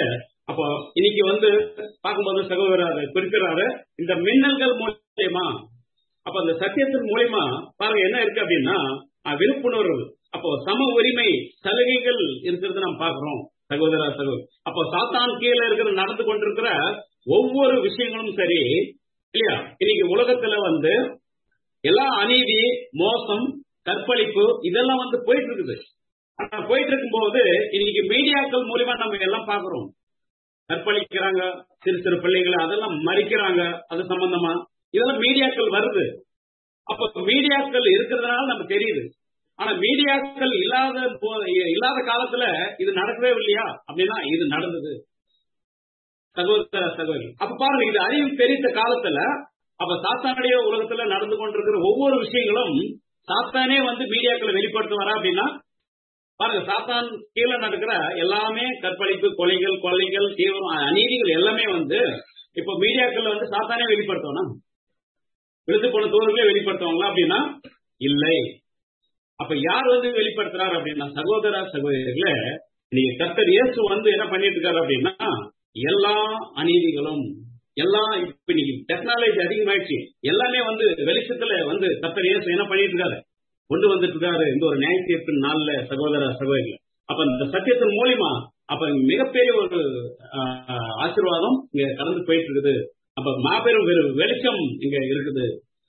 S1: அப்போ இன்னைக்கு வந்து பார்க்கும்போது சகோதரர் குறிப்பிடுறாரு இந்த மின்னல்கள் மூலியமா, அப்ப அந்த சத்தியத்தின் மூலியமா பாருங்க என்ன இருக்கு அப்படின்னா விழிப்புணர்வு, அப்போ சம உரிமை சலுகைகள் இருக்கிறது நாம் பார்க்கிறோம் சகோதர சகோதரி. அப்போ சாத்தான் கீழே இருக்கிற நடந்து கொண்டிருக்கிற ஒவ்வொரு விஷயங்களும் சரி இல்லையா, இன்னைக்கு உலகத்துல வந்து எல்லா அநீதி, மோசம், கற்பழிப்பு இதெல்லாம் வந்து போயிட்டு இருக்குது. ஆனா போயிட்டு இருக்கும் போது இன்னைக்கு மீடியாக்கள் மூலியமா நம்ம எல்லாம் பாக்குறோம். கற்பழிக்கிறாங்க சிறு சிறு பிள்ளைகளை, அதெல்லாம் மறிக்கிறாங்க, அது சம்பந்தமா இதெல்லாம் மீடியாக்கள் வருது. அப்ப மீடியாக்கள் இருக்கிறதுனால நமக்கு தெரியுது. ஆனா மீடியாக்கள் இல்லாத இல்லாத காலத்துல இது நடக்கவே இல்லையா அப்படின்னா இது நடந்தது சகோதர சகோதரி. அப்ப பாருங்க, இது அறிவு தெரிந்த காலத்துல அப்ப சாத்தானுடைய உலகத்துல நடந்து கொண்டிருக்கிற ஒவ்வொரு விஷயங்களும் சாத்தானே வந்து மீடியாக்களை வெளிப்படுத்துவாரா அப்படின்னா பாருங்க, சாத்தான் கீழே நடக்கிற எல்லாமே கற்பழிப்பு, கொலைகள், கொலைகள், தீவிரம், அநீதிகள் எல்லாமே வந்து இப்ப மீடியாக்கள் வந்து சாத்தானே வெளிப்படுத்தணும். விழுந்து போன தோறுகளே வெளிப்படுத்துவாங்களா அப்படின்னா இல்லை. அப்ப யார் வந்து வெளிப்படுத்துறாரு அப்படின்னா சகோதர சகோதரிகளே, நீங்க கர்த்தர் இயேசு வந்து என்ன பண்ணிட்டு இருக்காரு அப்படின்னா எல்லா அநீதிகளும் எல்லாம் இப்ப நீங்க டெக்னாலஜி அதிகமாயிடுச்சு, எல்லாமே வந்து வெளிச்சத்துல வந்து கர்த்தர் இயேசு என்ன பண்ணிட்டு இருக்காரு, கொண்டு வந்துட்டு இருக்காரு இந்த ஒரு நியாய தீர்ப்பு நாள்ல சகோதர சகோதரிகள். அப்ப இந்த சத்தியத்தின் மூலியமா அப்ப மிகப்பெரிய ஒரு ஆசீர்வாதம் இங்க கடந்து போயிட்டு இருக்குது. அப்ப மாபெரும் வெளிச்சம் இங்க இருக்குது.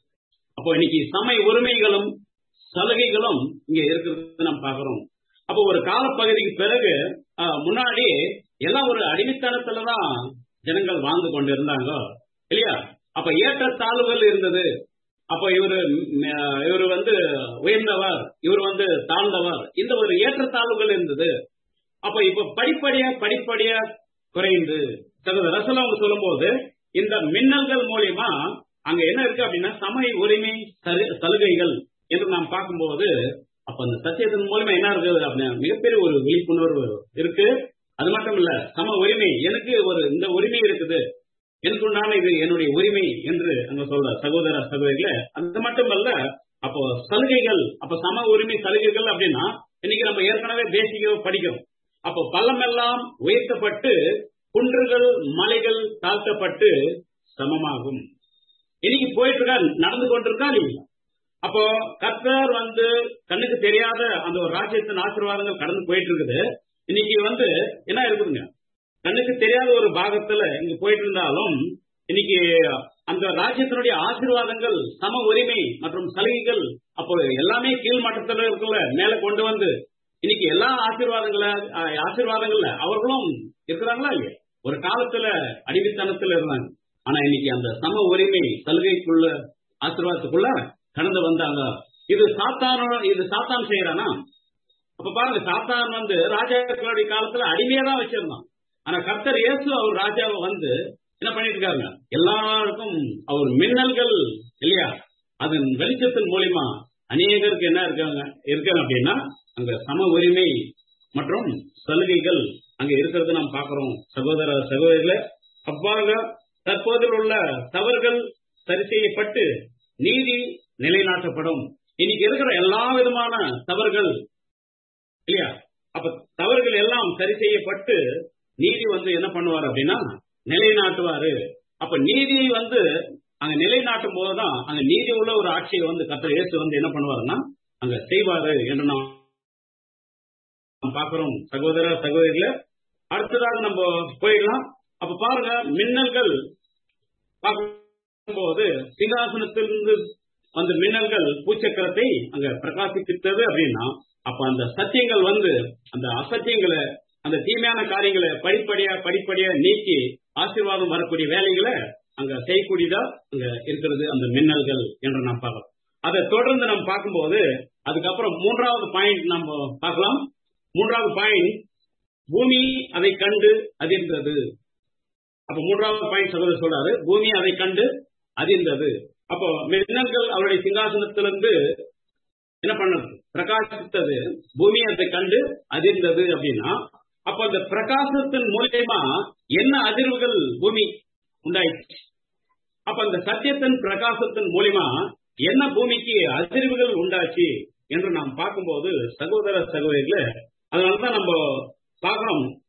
S1: அப்போ இன்னைக்கு சமய உரிமைகளும் சலுகைகளும் இங்க இருக்கிறது நம்ம பாக்குறோம். அப்போ ஒரு காலப்பகுதிக்கு பிறகு முன்னாடி எல்லாம் ஒரு அடிமைத்தனத்துலதான் ஜனங்கள் வாழ்ந்து கொண்டு இருந்தாங்க இல்லையா. அப்ப ஏற்ற தாழ்வுகள் இருந்தது. அப்ப இவரு இவரு வந்து உயர்ந்தவர், இவர் வந்து தாழ்ந்தவர், இந்த ஒரு ஏற்றத்தாழ்வுகள் இருந்தது. அப்ப இப்ப படிப்படியா படிப்படியா குறைந்து ரசூல் அவங்க சொல்லும் போது இந்த மின்னல்கள் மூலியமா அங்க என்ன இருக்கு அப்படின்னா சமய உரிமை சலுகைகள் என்று நாம் பார்க்கும்போது அப்ப அந்த சத்தியத்தின் மூலமா என்ன இருக்குது அப்படின்னா மிகப்பெரிய ஒரு விழிப்புணர்வு இருக்கு. அது மட்டும் இல்ல, சம உரிமை, எனக்கு ஒரு இந்த உரிமை இருக்குது, எனக்கு உண்டான இது என்னுடைய உரிமை என்று அங்க சொல்ற சகோதர சகோதரிகளே. அது மட்டும் அல்ல, அப்போ சலுகைகள், அப்ப சம உரிமை சலுகைகள் அப்படின்னா இன்னைக்கு நம்ம ஏற்கனவே பேசிக்க படிக்கிறோம். அப்போ பள்ளம் எல்லாம் உயர்த்தப்பட்டு குன்றுகள் மலைகள் தாழ்த்தப்பட்டு சமமாகும். இன்னைக்கு போயிட்டு இருக்கா, நடந்து கொண்டிருக்கா இல்லையா. அப்போ கர்த்தர் வந்து கண்ணுக்கு தெரியாத அந்த ஒரு ராஜ்யத்தின் ஆசீர்வாதங்கள் கடந்து போயிட்டு இருக்குது. இன்னைக்கு வந்து என்ன இருக்குதுங்க, கண்ணுக்கு தெரியாத ஒரு பாகத்துல இங்க போயிட்டு இருந்தாலும் இன்னைக்கு அந்த ராஜ்யத்தினுடைய ஆசீர்வாதங்கள், சம உரிமை மற்றும் சலுகைகள் அப்போ எல்லாமே கீழ் மட்டத்தில் இருக்குல்ல மேல கொண்டு வந்து இன்னைக்கு எல்லா ஆசீர்வாதங்கள ஆசீர்வாதங்கள்ல அவர்களும் இருக்கிறாங்களா இல்லையா. ஒரு காலத்துல அடிமைத்தனத்துல இருந்தாங்க. ஆனா இன்னைக்கு அந்த சம உரிமை சலுகைக்குள்ள ஆசீர்வாதத்துக்குள்ள கடந்து வந்தாங்க. இது சாத்தான இது சாத்தான் செய்யறானா. அப்ப பாருங்க, சாத்தான் வந்து ராஜாக்களுடைய காலத்துல அடிமையா தான் வச்சிருந்தான். ஆனா கர்த்தர் இயேசு அவர் ராஜாவை வந்து என்ன பண்ணிட்டு இருக்காங்க, எல்லாருக்கும் அவர் மின்னல்கள் இல்லையா, அதன் வெளிச்சத்தின் மூலியமா அநேகருக்கு என்ன இருக்காங்க இருக்காங்க அப்படின்னா அங்க சம உரிமை மற்றும் சலுகைகள் அங்க இருக்கிறது நாம் பார்க்கிறோம் சகோதர சகோதரிகளே. அவ்வாறு தற்போதில் உள்ள தவறுகள் சரி செய்யப்பட்டு நீதி நிலைநாட்டப்படும். இன்னைக்கு இருக்கிற எல்லா விதமான தவறுகள் இல்லையா, அப்ப தவறுகள் எல்லாம் சரி செய்யப்பட்டு நீதி வந்து என்ன பண்ணுவார் அப்படின்னா நிலைநாட்டுவாரு. அப்ப நீதி வந்து அங்க நிலைநாட்டும் போதுதான் அங்க நீதி உள்ள ஒரு ஆட்சியை வந்து கர்த்தர் இயேசு வந்து என்ன பண்ணுவாருன்னா அங்க செய்வாரு என்று நாம் பார்க்கிறோம் சகோதர சகோதரிகள. அடுத்ததாக நம்ம போயிடலாம். அப்ப பாருங்க, மின்னல்கள் பார்க்கும்போது சிங்காசனத்திலிருந்து அந்த மின்னல்கள் பூச்சக்கரத்தை அங்க பிரகாசிப்பித்தது அப்படின்னா அப்ப அந்த சத்தியங்கள் வந்து அந்த அசத்தியங்களை, அந்த தீமையான காரியங்களை படிப்படியா படிப்படியா நீக்கி ஆசீர்வாதம் வரக்கூடிய வேலைகளை அங்க செய்யக்கூடியதா அங்க இருக்கிறது அந்த மின்னல்கள் என்று நாம் பார்க்கலாம். அதை தொடர்ந்து நம்ம பார்க்கும்போது அதுக்கப்புறம் மூன்றாவது பாயிண்ட் நம்ம பார்க்கலாம். மூன்றாவது பாயிண்ட், பூமி அதை கண்டு அதிர்ந்தது. அப்ப மூன்றாவது பாயிண்ட் சகோதரர் சொல்றாரு, பூமி அதை கண்டு அதிர்ந்தது. அப்போ மின்னல்கள் அவருடைய சிங்காசனத்திலிருந்து என்ன பண்ணது, பிரகாசித்தது, பூமி அதை கண்டு அதிர்ந்தது அப்படின்னா அப்ப அந்த பிரகாசத்தின் மூலமா என்ன அதிர்வுகள் பூமி உண்டாயிடுச்சு. அப்ப அந்த சத்தியத்தின் பிரகாசத்தின் மூலமா என்ன பூமிக்கு அதிர்வுகள் உண்டாச்சு என்று நாம் பார்க்கும்போது சகோதர சகோதரிகளே, அதனாலதான் நம்ம பார்க்கணும்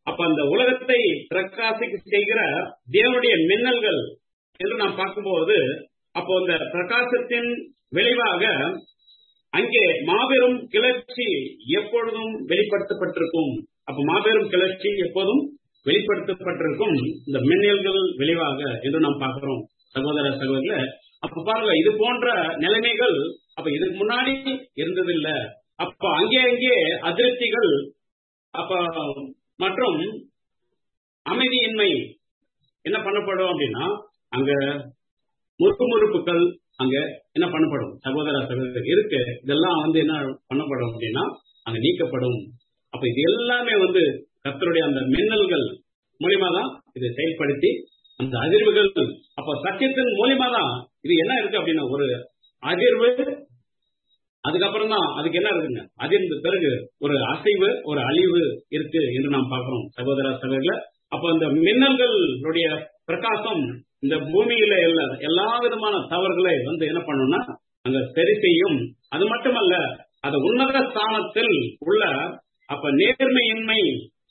S1: அப்ப அந்த உலகத்தை பிரகாசிக்க செய்கிற தேவனுடைய மின்னல்கள் என்று நாம் பார்க்கும்போது, அப்போ அந்த பிரகாசத்தின் விளைவாக அங்கே மாபெரும் கிளர்ச்சி எப்பொழுதும் வெளிப்படுத்தப்பட்டிருக்கும். அப்ப மாபெரும் கிளர்ச்சி எப்போதும் வெளிப்படுத்தப்பட்டிருக்கும் இந்த மின்னல்கள் விளைவாக என்று நாம் பார்க்கிறோம் சகோதர சகோதர. அப்ப பாருங்க, இது போன்ற நிலைமைகள் அப்ப இதுக்கு முன்னாடி இருந்ததில்லை. அப்ப அங்கே அங்கே அதிருப்திகள் அப்ப மற்றும் அமைதியின்மை என்ன பண்ணப்படும் அப்படின்னா, அங்க முறுமுறுப்புகள் அங்க என்ன பண்ணப்படும் சகோதர சகோதரர் இருக்கு. இதெல்லாம் வந்து என்ன பண்ணப்படும் அப்படின்னா அங்க நீக்கப்படும். அப்ப இது எல்லாமே வந்து கர்த்தருடைய அந்த மின்னல்கள் மூலியமா தான் இதை செயல்படுத்தி அந்த அதிர்வுகள், அப்ப சத்தியத்தின் மூலியமா தான் இது என்ன இருக்கு அப்படின்னா ஒரு அதிர்வு, அதுக்கப்புறம் தான் அதுக்கு என்ன இருக்குங்க, அதிர்ந்த பிறகு ஒரு அசைவு, ஒரு அழிவு இருக்கு என்று நாம் பார்க்கிறோம் சகோதர சகோதரர்கள. அப்ப அந்த மின்னல்களுடைய பிரகாசம் இந்த பூமியில எல்லா எல்லா விதமான தவறுகளை வந்து என்ன பண்ணணும்னா அங்க சரி செய்யும். அது மட்டுமல்ல, அது உன்னத ஸ்தானத்தில் உள்ள அப்ப நேர்மையின்மை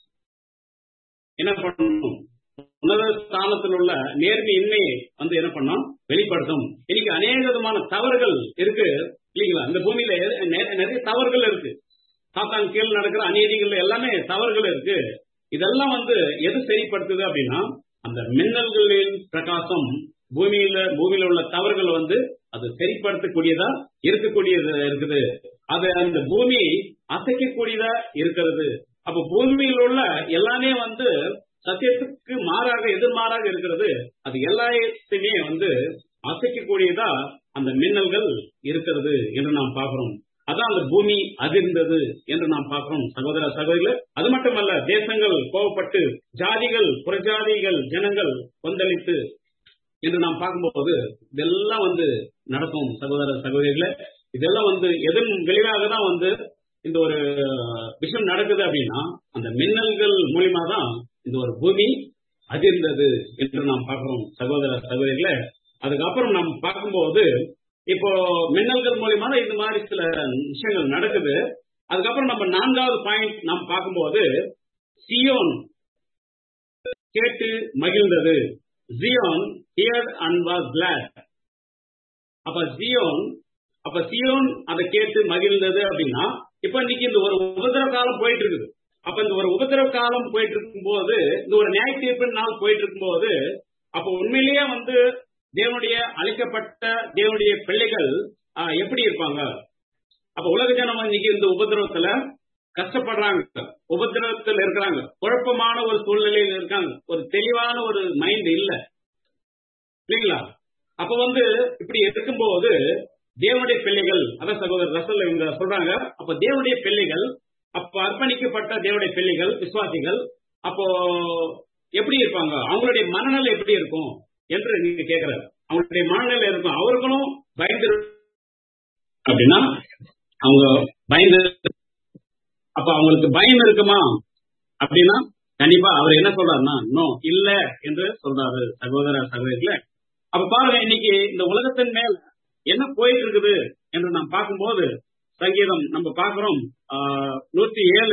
S1: என்ன பண்ணணும், உன்னத ஸ்தானத்தில் உள்ள நேர்மையின்மையை வந்து என்ன பண்ணும் வெளிப்படுத்தும். இன்னைக்கு அநேக விதமான தவறுகள் இருக்கு இல்லைங்களா, இந்த பூமியில நிறைய தவறுகள் இருக்கு. சாத்தான் கீழ் நடக்கிற அநீதிகள் எல்லாமே தவறுகள் இருக்கு. இதெல்லாம் வந்து எது சரிப்படுத்துது அப்படின்னா அந்த மின்னல்களின் பிரகாசம் பூமியில பூமியில உள்ள தவறுகள் வந்து அது சரிப்படுத்தக்கூடியதா இருக்கக்கூடியது இருக்குது. அது அந்த பூமி அசைக்கக்கூடியதா இருக்கிறது. அப்ப பூமியில் உள்ள எல்லாமே வந்து சத்தியத்துக்கு மாறாக எதிர்மாறாக இருக்கிறது. அது எல்லாத்தையுமே வந்து அசைக்கக்கூடியதா அந்த மின்னல்கள் இருக்கிறது என்று நாம் பார்க்கிறோம். அதான் அந்த பூமி அதிர்ந்தது என்று நாம் பார்க்கிறோம் சகோதர சகோதரிகள். அது மட்டுமல்ல, தேசங்கள் கோபப்பட்டு ஜாதிகள் புறஜாதிகள் ஜனங்கள் கொந்தளித்து என்று நாம் பார்க்கும்போது இதெல்லாம் வந்து நடக்கும் சகோதர சகோதரிகளே. இதெல்லாம் வந்து எதன் விளைவாக தான் வந்து இந்த ஒரு விஷயம் நடக்குது அப்படின்னா அந்த மின்னல்கள் மூலியமா தான் இந்த ஒரு பூமி அதிர்ந்தது என்று நாம் பார்க்கிறோம் சகோதர சகோதரிகளே. அதுக்கப்புறம் நாம் பார்க்கும்போது இப்போ மின்னல்கள் மூலியமா இந்த மாதிரி சில விஷயங்கள் நடக்குது. அதுக்கப்புறம் நம்ம நான்காவது பாயிண்ட் நாம் பார்க்கும்போது சியோன் கேட்டு மகிழ்ந்தது. Zion heard and was glad. அப்ப சியோன் அப்ப சியோன் அதை கேட்டு மகிழ்ந்தது அப்படின்னா இப்ப இன்னைக்கு இந்த ஒரு உபதிரவ காலம் போயிட்டு இருக்குது. அப்ப இந்த ஒரு உபதிரவ காலம் போயிட்டு இருக்கும் போது, இந்த ஒரு நியாய தீர்ப்பின் நாள் போயிட்டு இருக்கும் போது, அப்ப உண்மையிலேயே வந்து தேவனுடைய அழைக்கப்பட்ட தேவனுடைய பிள்ளைகள் எப்படி இருப்பாங்க? அப்ப உலக ஜனம் இன்னைக்கு இந்த உபதிரவத்துல கஷ்டப்படுறாங்க, உபதிரவத்தில் இருக்கிறாங்க, குழப்பமான ஒரு சூழ்நிலையில் இருக்காங்க, ஒரு தெளிவான ஒரு மைண்ட் இல்ல இல்லைங்களா? அப்ப வந்து இப்படி இருக்கும்போது தேவனுடைய பிள்ளைகள், அதான் சகோதரர் ரசல் இவங்க சொல்றாங்க, அப்ப தேவனுடைய பிள்ளைகள், அப்ப அர்ப்பணிக்கப்பட்ட தேவனுடைய பிள்ளைகள் விசுவாசிகள் அப்போ எப்படி இருப்பாங்க, அவங்களுடைய மனநிலை எப்படி இருக்கும் என்று நீங்க கேட்கிறாரு. அவங்களுடைய மனநிலை இருக்கும், அவர்களும் பயந்து அப்படின்னா அவங்க பயந்து, அப்ப அவங்களுக்கு பயம் இருக்குமா அப்படின்னா கண்டிப்பா அவர் என்ன சொல்றாருன்னா நோ இல்ல என்று சொல்றாரு சகோதர சகோதரிகள. அப்ப பாருங்க, இன்னைக்கு இந்த உலகத்தின் மேல் என்ன போயிட்டு இருக்குது என்று நாம் பார்க்கும்போது சங்கீதம் நம்ம பார்க்கிறோம் நூற்றி ஏழு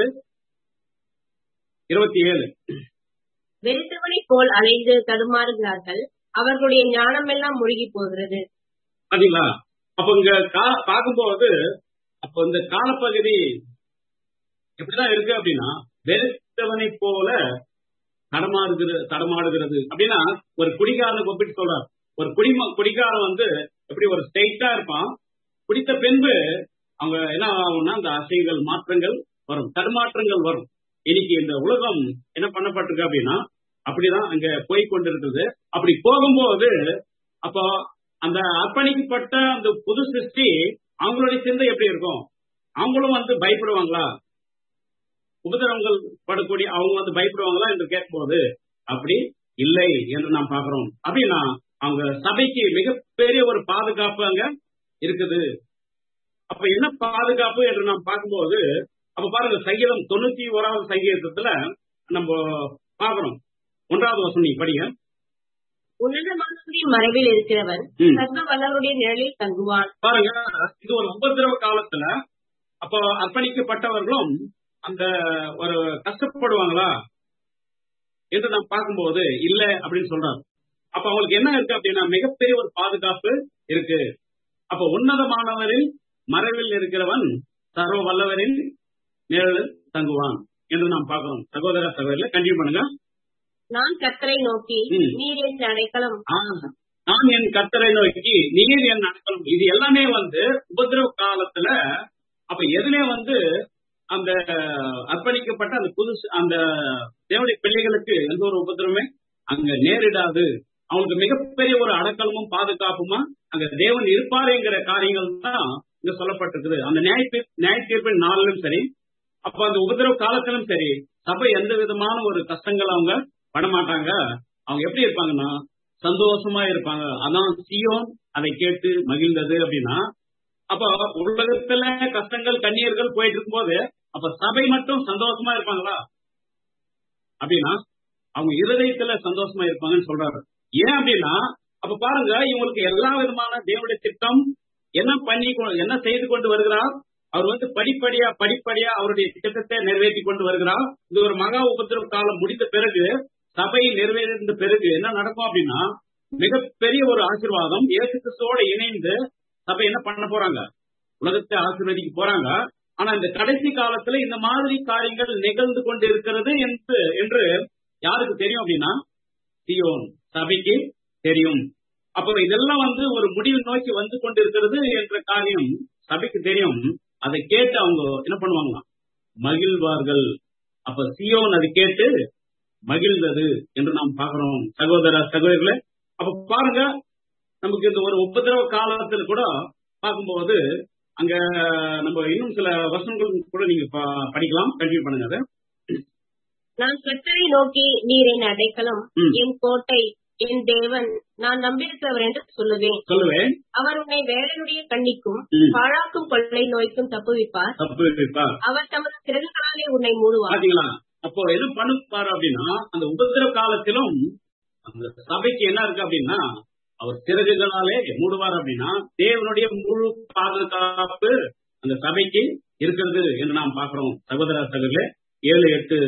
S1: இருபத்தி ஏழு
S2: வெறித்தவனை போல் அலைந்து தடுமாறுகிறார்கள், அவர்களுடைய ஞானம் எல்லாம் மூழ்கி போகிறது.
S1: பாத்தீங்களா? அப்ப இங்க பார்க்கும்போது அப்ப இந்த காலப்பகுதி எப்படிதான் இருக்கு அப்படின்னா வெறித்தவனை போல தடமாறுகிறது தடமாடுகிறது அப்படின்னா ஒரு குடிகாரனை ஒப்பிட்டு சொல்றார். ஒரு குடிம குடிகாரன் வந்து எப்படி ஒரு ஸ்ட்ரெயிட்டா இருப்பான், குடித்த பின்பு அவங்க என்ன ஆகும்னா அந்த அசைகள் மாற்றங்கள் வரும், தடுமாற்றங்கள் வரும். இன்னைக்கு இந்த உலகம் என்ன பண்ணப்பட்டிருக்கு அப்படின்னா அப்படிதான் அங்க போய் கொண்டிருக்குது. அப்படி போகும்போது அப்போ அந்த அர்ப்பணிக்கப்பட்ட அந்த புது சிருஷ்டி அவங்களுடைய சிந்தை எப்படி இருக்கும்? அவங்களும் வந்து பயப்படுவாங்களா? உபதிரவங்கள் படக்கூடிய அவங்க வந்து பயப்படுவாங்களா என்று கேட்கும்போது அப்படி இல்லை என்று நாம் பார்க்கிறோம். அப்படின்னா அவங்க சபைக்கு மிகப்பெரிய ஒரு பாதுகாப்பு அங்க இருக்குது. அப்ப என்ன பாதுகாப்பு என்று நாம் பார்க்கும்போது அப்ப பாருங்க, சங்கீதம் தொண்ணூத்தி ஓராவது சங்கீதத்துல நம்ம பார்க்கிறோம். ஒன்றாவது வசனம் நீ படிங்க.
S2: உன்னதமானவருடைய மறைவில் இருக்கிறவன் சர்வ வல்லவருடைய நிழலில் தங்குவான்.
S1: பாருங்க, இது ஒரு உபதிரவ காலத்துல அப்ப அர்ப்பணிக்கப்பட்டவர்களும் அந்த ஒரு கஷ்டப்படுவாங்களா? என்று நாம் பார்க்கும்போது இல்ல அப்படின்னு சொல்றாரு. அப்ப அவங்களுக்கு என்ன இருக்கு அப்படின்னா மிகப்பெரிய ஒரு பாதுகாப்பு இருக்கு. அப்ப உன்னதமானவரின் மறைவில் இருக்கிறவன் சர்வ வல்லவரின் நிழலில் தங்குவான் என்று நாம் பார்க்கிறோம். சகோதர சகோதரில கண்டினியூ பண்ணுங்க.
S2: நான் கர்த்தரை நோக்கி நீர் என் அடைக்கலம்,
S1: நான் என் கர்த்தரை நோக்கி நீர் என் அடைக்கலம். இது எல்லாமே வந்து உபதிரவ காலத்துல அப்ப எதுலே வந்து அந்த அர்ப்பணிக்கப்பட்ட அந்த புதுசு அந்த தேவனுடைய பிள்ளைகளுக்கு எந்த ஒரு உபதிரவமே அங்க நேரிடாது. அவங்களுக்கு மிகப்பெரிய ஒரு அடக்கலமும் பாதுகாப்புமா அங்க தேவன் இருப்பாருங்கிற காரியங்கள் தான் இங்க சொல்லப்பட்டிருக்குது. அந்த நியாய நியாய தீர்ப்பின் நாளிலும் சரி, அப்ப அந்த உபதிரவ காலத்திலும் சரி, சபை எந்த விதமான ஒரு கஷ்டங்கள் அவங்க படமாட்டாங்க. அவங்க எப்படி இருப்பாங்கன்னா சந்தோஷமா இருப்பாங்க. அதான் சீயோன் அதை கேட்டு மகிழ்ந்தது அப்படின்னா, அப்ப உலகத்துல கஷ்டங்கள் கண்ணீர்கள் போயிட்டு இருக்கும் போது அப்ப சபை மட்டும் சந்தோஷமா இருப்பாங்களா அப்படின்னா அவங்க இருதயத்துல சந்தோஷமா இருப்பாங்கன்னு சொல்றாரு. ஏன் அப்படின்னா அப்ப பாருங்க, இவங்களுக்கு எல்லா விதமான தேவனுடைய திட்டம் என்ன பண்ணி என்ன செய்து கொண்டு வருகிறார். அவர் வந்து படிப்படியா படிப்படியா அவருடைய திட்டத்தை நிறைவேற்றி கொண்டு வருகிறார். இது ஒரு மகா உபத்திரவ காலம் முடிந்த பிறகு சபை நிறைவேறிந்த பிறகு என்ன நடக்கும் அப்படின்னா மிகப்பெரிய ஒரு ஆசீர்வாதம். இயேசு கிறிஸ்துவோட இணைந்து சபை என்ன பண்ண போறாங்க, உலகத்தை ஆசீர்வதிக்க போறாங்க. ஆனா இந்த கடைசி காலத்துல இந்த மாதிரி காரியங்கள் நிகழ்ந்து கொண்டு இருக்கிறது என்று என்று யாருக்கு தெரியும் அப்படின்னா சீயோன் சபைக்கு தெரியும். அப்ப இதெல்லாம் வந்து ஒரு முடிவு நோக்கி வந்து கொண்டு இருக்கிறது என்ற காரியம் சபைக்கு தெரியும். அதை கேட்டு அவங்க என்ன பண்ணுவாங்க, மகிழ்வார்கள். அப்ப சீயோன் அதை கேட்டு மகிழ்ந்தது என்று நாம் பார்க்கிறோம். சகோதர சகோதரிகளே, அப்ப பாருங்க, நமக்கு இந்த ஒரு உபதிரவ காலத்துல கூட பார்க்கும்போது அங்க நம்ம இன்னும் சில வசனங்கள் கூட நீங்க படிக்கலாம். கண்டினியூ பண்ணுங்க. அதை
S2: நான் கர்த்தரை நோக்கி நீர் என் அடைக்கலம், என் கோட்டை, என் தேவன், நான் நம்பியிருக்கிறவர் என்று சொல்லுவேன் சொல்லுவேன் அவர் உன்னை வேடனுடைய கண்ணிக்கும் பாழாக்கும் கொள்ளை நோய்க்கும் தப்புவிப்பார். தப்புவிப்பார் அவர் தமது சிறகுகளாலே உன்னை மூடுவார். அப்போ எது பண்ணுப்பாரு அப்படின்னா அந்த உபதிரவ காலத்திலும் அந்த சபைக்கு என்ன இருக்கு அப்படின்னா அவர் சிறகுகளாலே மூடுவார். அப்படின்னா தேவனுடைய முழு பாதுகாப்பு அந்த சபைக்கு இருக்கிறது என்று நாம் பார்க்கிறோம். சகோதர சகோதரர்களே, ஏழு எட்டு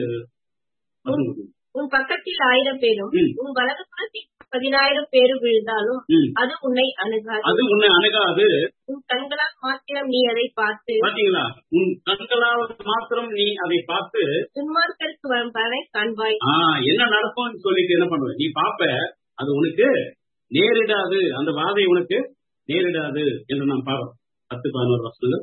S2: உன் பக்கத்தில் ஆயிரம் பேரும் உன் வலது புறத்தில் பதினாயிரம் பேரும் விழுந்தாலும் அது உன்னை அணுகாது அது உன்னை அணுகாது உன் கண்களால் மாத்திரம் நீ அதை பார்த்து பாத்தீங்களா உன் கண்களால் மாத்திரம் நீ அதை பார்த்து துன்மார்க்கருக்கு வரும் பலனை காண்பாய். என்ன நடக்கும் சொல்லிட்டு என்ன பண்ணுவ, நீ பாப்ப, அது உனக்கு நேரிடாது, அந்த வாதை உனக்கு நேரிடாது என்று நாம் பார்க்கிறோம். பத்து பதினோரு வருஷங்கள்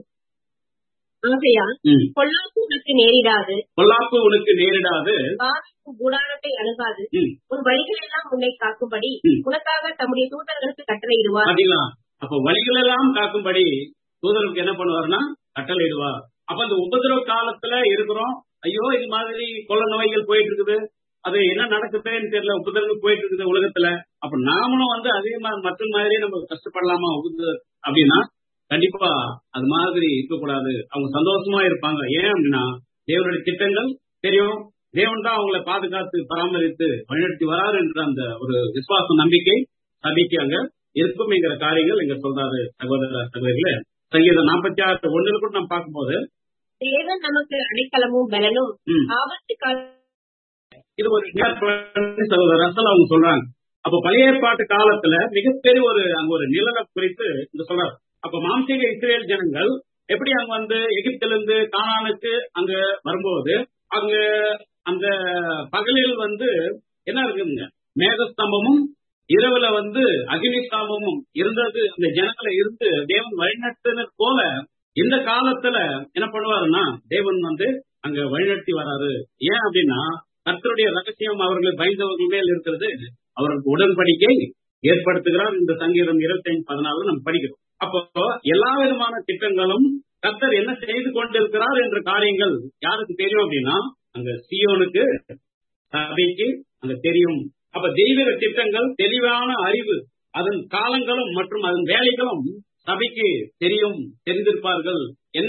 S2: ஆகையால் பொல்லாப்பு உனக்கு நேரிடாது பொல்லாப்பு உனக்கு நேரிடாது கூடாரத்தை அணுகாது உன் வழிகள் எல்லாம் உன்னை காக்கும்படி உனக்காக தம்முடைய தூதர்களுக்கு கட்டளையிடுவார். அப்ப வழிகள் எல்லாம் காக்கும்படி தூதர்களுக்கு என்ன பண்ணுவார்னா கட்டளையிடுவார். அப்ப அந்த உபதிரவ காலத்துல இருக்கிறோம். ஐயோ, இது மாதிரி கொள்ள நோய்கள் போயிட்டு இருக்குது, அது என்ன நடக்குதுன்னு தெரியல, உபதிரவம் போயிட்டு இருக்குது உலகத்துல. அப்ப நாமளும் வந்து அதே மாதிரி மற்ற மாதிரி நம்ம கஷ்டப்படலாமா அப்படின்னா கண்டிப்பா அது மாதிரி இருக்கக்கூடாது. அவங்க சந்தோஷமா இருப்பாங்க. ஏன் அப்படின்னா தேவனுடைய திட்டங்கள் தெரியும், தேவன் தான் அவங்களை பாதுகாத்து பராமரித்து வழிநடத்தி வராரு என்ற அந்த ஒரு விசுவாச நம்பிக்கை சபைக்கு அங்க இருக்கும்ங்கிற காரியங்கள் இங்க சொல்றாரு. சகோதர சகோதரிகளே, சங்கீதம் நாற்பத்தி ஆறு ஒண்ணுல கூட நம்ம பார்க்கும்போது தேவன் நமக்கு அடைக்கலமும் பலனும் ஆபத்து கால இது ஒரு சகோதரர் அவங்க சொல்றாங்க. அப்ப பழைய ஏற்பாட்டு காலத்துல மிகப்பெரிய ஒரு அங்க ஒரு நிழலை குறித்து இந்த சொல்றாரு. அப்ப மாம்சீக இஸ்ரேல் ஜனங்கள் எப்படி அங்க வந்து எகிப்திலிருந்து கானானுக்கு அங்க வரும்போது அங்க அந்த பகலில் வந்து என்ன இருக்குங்க, மேகஸ்தம்பமும் இரவுல வந்து அக்னி ஸ்தம்பமும் இருந்தது. அந்த ஜனங்களை இருந்து தேவன் வழிநடத்தினர் போல இந்த காலத்துல என்ன பண்ணுவாருன்னா தேவன் வந்து அங்க வழிநடத்தி வராரு. ஏன் அப்படின்னா கர்த்தருடைய ரகசியம் அவர்கள் பயந்தவர்கள் மேல் இருக்கிறது, அவர்களுக்கு உடன்படிக்கை ஏற்படுத்துகிறார். இந்த சங்கீதம் இருபத்தி ஐந்து பதினாலு நம்ம படிக்கிறோம். அப்போ எல்லா விதமான திட்டங்களும் கர்த்தர் என்ன செய்து கொண்டிருக்கிறார் என்ற காரியங்கள் யாருக்கு தெரியும் அப்படின்னா அங்க சீயோனுக்கு சபைக்கு அங்க தெரியும். அப்ப தெய்வீக திட்டங்கள் தெளிவான அறிவு, அதன் காலங்களும் மற்றும் அதன் வேலைகளும் சபைக்கு தெரியும், தெரிந்திருப்பார்கள். என்ன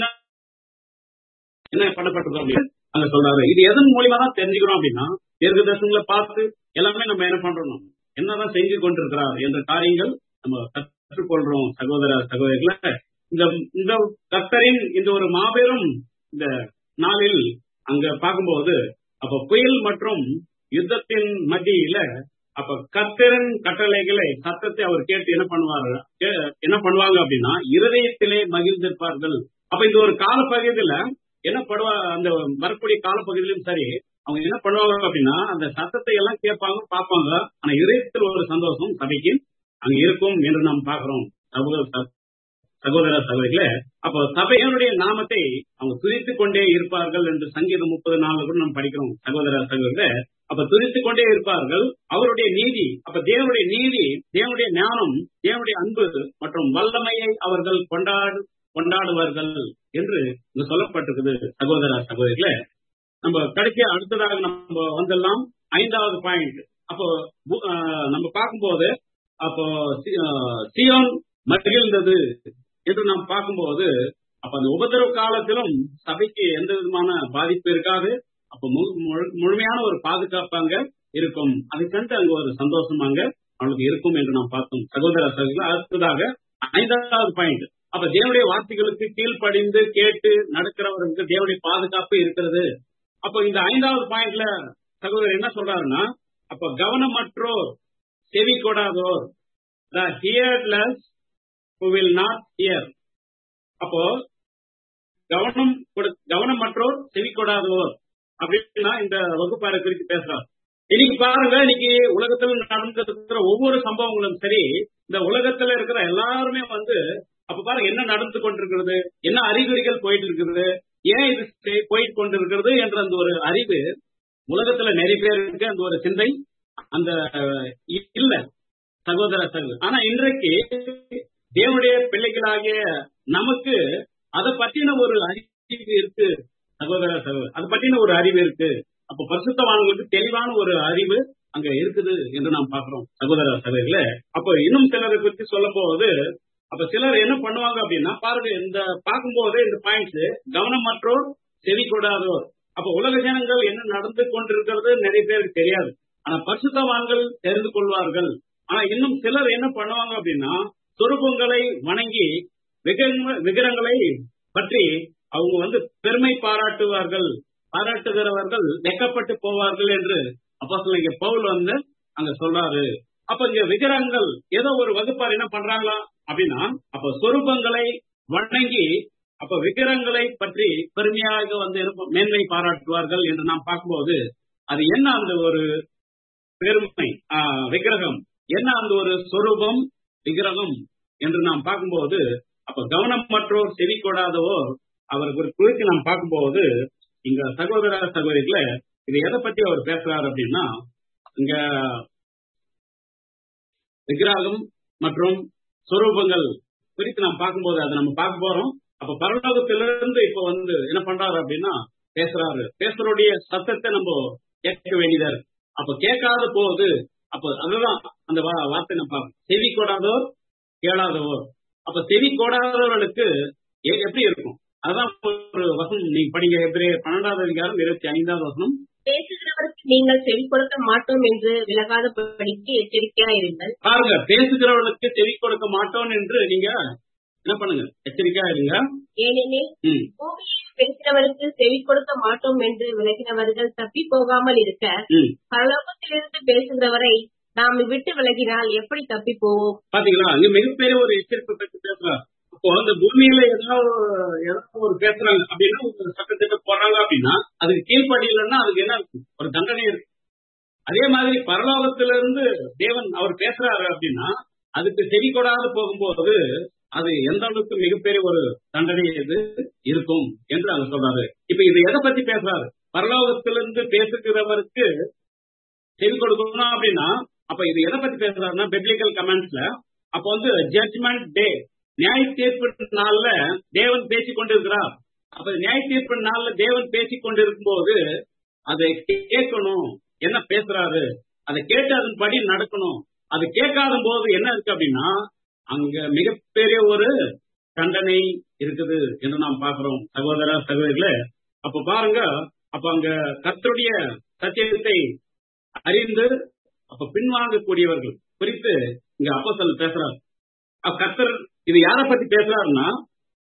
S2: என்ன பண்ணப்பட்டிருக்கோம் அப்படின்னு அங்க சொல்றாரு. இது எதன் மூலியமா தான் தெரிஞ்சுக்கிறோம் அப்படின்னா தீர்க்க தரிசனங்களை பார்த்து எல்லாமே நம்ம என்ன பண்றோம், என்னதான் செஞ்சு கொண்டிருக்கிறார் என்ற காரியங்கள் நம்ம கற்றுக்கொள்றோம். சகோதர சகோதரிகள, இந்த இந்த கர்த்தரின் இந்த ஒரு மாபெரும் இந்த நாளில் அங்க பார்க்கும்போது அப்ப புயல் மற்றும்
S1: யுத்தத்தின் மத்தியில அப்ப கர்த்தரின் கட்டளைகளை சத்தத்தை அவர் கேட்டு என்ன பண்ணுவாரு என்ன பண்ணுவாங்க அப்படின்னா இருதயத்திலே மகிழ்ந்திருப்பார்கள். அப்ப இந்த ஒரு காலப்பகுதியில என்ன பண்ணுவா அந்த வரக்கூடிய காலப்பகுதியிலும் சரி அவங்க என்ன பண்ணுவாங்க அப்படின்னா அந்த சத்தத்தை எல்லாம் கேட்பாங்க பார்ப்பாங்க. ஆனா இதயத்தில் ஒரு சந்தோஷம் சபைக்கு அங்க இருக்கும் என்று நாம் பார்க்கிறோம். சகோதர சகோதரிகளே, அப்போ சபையினுடைய நாமத்தை அவங்க துதித்துக் கொண்டே இருப்பார்கள் என்று சங்கீதம் முப்பது நாலு கூட நாம் படிக்கிறோம். சகோதர சகோதரிகளே, அப்ப துதித்துக் கொண்டே இருப்பார்கள். அவருடைய நீதி, அப்ப தேவனுடைய நீதி, தேவனுடைய ஞானம், தேவனுடைய அன்பு மற்றும் வல்லமையை அவர்கள் கொண்டாடு கொண்டாடுவார்கள் என்று இங்க சொல்லப்பட்டிருக்குது. சகோதர சகோதரிகளே, நம்ம கடைசி அடுத்ததாக நம்ம வந்துடலாம் ஐந்தாவது பாயிண்ட். அப்போ நம்ம பார்க்கும்போது அப்போ சியோன் மகிழ்ந்தது என்று நாம் பார்க்கும்போது அப்ப அந்த உபத்திரவ காலத்திலும் சபைக்கு எந்த விதமான பாதிப்பு இருக்காது. அப்ப முழுமையான ஒரு பாதுகாப்பாங்க இருக்கும். அதை கண்டு அங்க ஒரு சந்தோஷமாங்க அவளுக்கு இருக்கும் என்று நாம் பார்த்தோம். சகோதர சகோதரிகள், அடுத்ததாக ஐந்தாவது பாயிண்ட். அப்ப தேவனுடைய வார்த்தைகளுக்கு கீழ்ப்படிந்து கேட்டு நடக்கிறவர்களுக்கு தேவனுடைய பாதுகாப்பு இருக்கிறது. அப்ப இந்த ஐந்தாவது பாயிண்ட்ல சகோதரர் என்ன சொல்றாருன்னா, அப்ப கவனமற்றோர் செவி கொடாதோர், the hearless who will not hear. அப்போ கவனம் கவனமற்றோர் செவி கொடாதோர் அப்படின்னா இந்த வகுப்பாரை குறித்து பேசுறார். இன்னைக்கு பாருங்க, இன்னைக்கு உலகத்துல நடந்துருக்கிற ஒவ்வொரு சம்பவங்களும் சரி, இந்த உலகத்துல இருக்கிற எல்லாருமே வந்து அப்ப பாருங்க என்ன நடந்து கொண்டிருக்கிறது, என்ன அறிகுறிகள் போயிட்டு இருக்கிறது, ஏன் இது போயிட்டு கொண்டிருக்கிறது என்ற அந்த ஒரு அறிவு உலகத்துல நிறைய பேருக்கு அந்த ஒரு சிந்தை அந்த இல்ல சகோதர சகோதரர். ஆனா இன்றைக்கு தேவனுடைய பிள்ளைகளாகிய நமக்கு அதை பற்றின ஒரு அறிவு இருக்கு சகோதர சகோதரர், அதை பற்றின ஒரு அறிவு இருக்கு. அப்ப பரிசுத்தவான்களுக்கு தெளிவான ஒரு அறிவு அங்க இருக்குது என்று நாம் பார்க்கிறோம். சகோதர சகோதரிகளே, அப்ப இன்னும் சிலரை பற்றி சொல்லும் போது அப்ப சிலர் என்ன பண்ணுவாங்க அப்படின்னா பாருங்க, இந்த பார்க்கும்போது இந்த பாயிண்ட்ஸ் கவனமற்றோர் செவி கொடாதோர். அப்ப உலக ஜனங்கள் என்ன நடந்து கொண்டிருக்கிறது நிறைய பேருக்கு தெரியாது. ஆனா பரிசுத்தவான்கள் தெரிந்து கொள்வார்கள். ஆனா இன்னும் சிலர் என்ன பண்ணுவாங்க அப்படின்னா சொரூபங்களை வணங்கி விக்கிரகங்களை பற்றி அவங்க வந்து பெருமை பாராட்டுவார்கள், பாராட்டுகிறவர்கள் வெக்கப்பட்டு போவார்கள் என்று அப்போஸ்தலனாகிய பவுல் வந்து அங்க சொல்றாரு. அப்ப இங்க விக்கிரகங்கள் ஏதோ ஒரு வகுப்பார் என்ன பண்றாங்களா அப்படின்னா அப்ப சொரூபங்களை வணங்கி அப்ப விக்கிரகங்களை பற்றி பெருமையாக வந்து மேன்மை பாராட்டுவார்கள் என்று நாம் பார்க்கும்போது அது என்ன அந்த ஒரு பெருமை விக்கிரகம், என்ன அந்த ஒரு சொரூபம் விக்கிரகம் என்று நாம் பார்க்கும்போது அப்ப கவனமற்றோர் செவி கொடாதவோர் அவருக்கு குறித்து நாம் பார்க்கும்போது இங்க சகோதர சகோதரிகளை இது எதை பத்தி அவர் பேசுறாரு அப்படின்னா இங்க விக்கிரகம் மற்றும் சொரூபங்கள் குறித்து நாம் பார்க்கும்போது அதை நம்ம பார்க்க போறோம். அப்ப பரலோகத்திலிருந்து இப்ப வந்து என்ன பண்றாரு அப்படின்னா பேசுறாரு. பேசுறோடைய சத்தத்தை நம்ம கேட்க வேண்டியதா இருக்கு. அப்ப கேட்காத போது அப்ப அதுதான் அந்த வார்த்தை நம்ம பார்க்கணும், செவி கொடாதோர் கேளாதவோர். அப்ப செவி கொடாதவர்களுக்கு எப்படி இருக்கும் அதான் ஒரு வசனம் நீங்க படிங்க. எப்படி பன்னெண்டாவது அதிகாரம் இருபத்தி ஐந்தாவது வசனம்,
S2: பேசுகிறவருக்கு நீங்கள் செவி கொடுக்க மாட்டோம் என்று விலகாத படிக்கு எச்சரிக்கையா இருங்கள்.
S1: பாருங்க, பேசுகிறவர்களுக்கு செவி கொடுக்க மாட்டோம் என்று நீங்க என்ன பண்ணுங்க, எச்சரிக்கையா இருங்க.
S2: ஏனெனில் பூமியில் பேசுகிறவருக்கு செவி கொடுக்க மாட்டோம் என்று விலகினவர்கள் தப்பி போகாமல் இருக்க பரலோகத்திலிருந்து பேசுகிறவரை நாம் விட்டு விலகினால் எப்படி தப்பி போவோம்.
S1: பாத்தீங்களா, அங்க மிகப்பெரிய ஒரு எச்சரிப்பை பற்றி பேசுறாரு. அப்போ அந்த பூமியில ஏதாவது ஏதாவது ஒரு பேசுறாங்க அப்படின்னா ஒரு சட்டத்திட்ட போறாங்க அப்படின்னா அதுக்கு கீழ்படியிலன்னா அதுக்கு என்ன இருக்கு, ஒரு தண்டனை இருக்கு. அதே மாதிரி பரலோகத்திலிருந்து தேவன் அவர் பேசுறாரு அப்படின்னா அதுக்கு செவி கொடாது போகும்போது அது எந்த அளவுக்கு மிகப்பெரிய ஒரு தண்டனை இது இருக்கும் என்று அவங்க சொல்றாரு. இப்ப இது எதை பத்தி பேசுறாரு, பரலோகத்திலிருந்து பேசுகிறவருக்கு செவி கொடுக்கணும் அப்படின்னா அப்ப இது எதை பத்தி பேசுறாருன்னா பிப்ளிக்கல் கமெண்ட்ஸ்ல அப்ப வந்து ஜட்ஜ்மெண்ட் டே, நியாய தீர்ப்பு நாள்ல தேவன் பேசிக் கொண்டிருக்கிறார். அப்ப நியாய தீர்ப்பு நாள்ல தேவன் பேசிக் கொண்டிருக்கும் போது அதை கேட்கணும், என்ன பேசுறாரு அதை கேட்டு அதன்படி நடக்கணும். அது கேட்காத போது என்ன இருக்கு அப்படின்னா அங்க மிகப்பெரிய ஒரு தண்டனை இருக்குது என்று நாம் பார்க்கிறோம். சகோதர சகோதரிகளே, அப்ப பாருங்க, அப்ப அங்க கர்த்தருடைய சத்தியத்தை அறிந்து அப்ப பின்வாங்கக்கூடியவர்கள் குறித்து இங்க அப்போஸ்தலன் பேசுறாரு. கர்த்தர் இது யாரை பத்தி பேசுறாருன்னா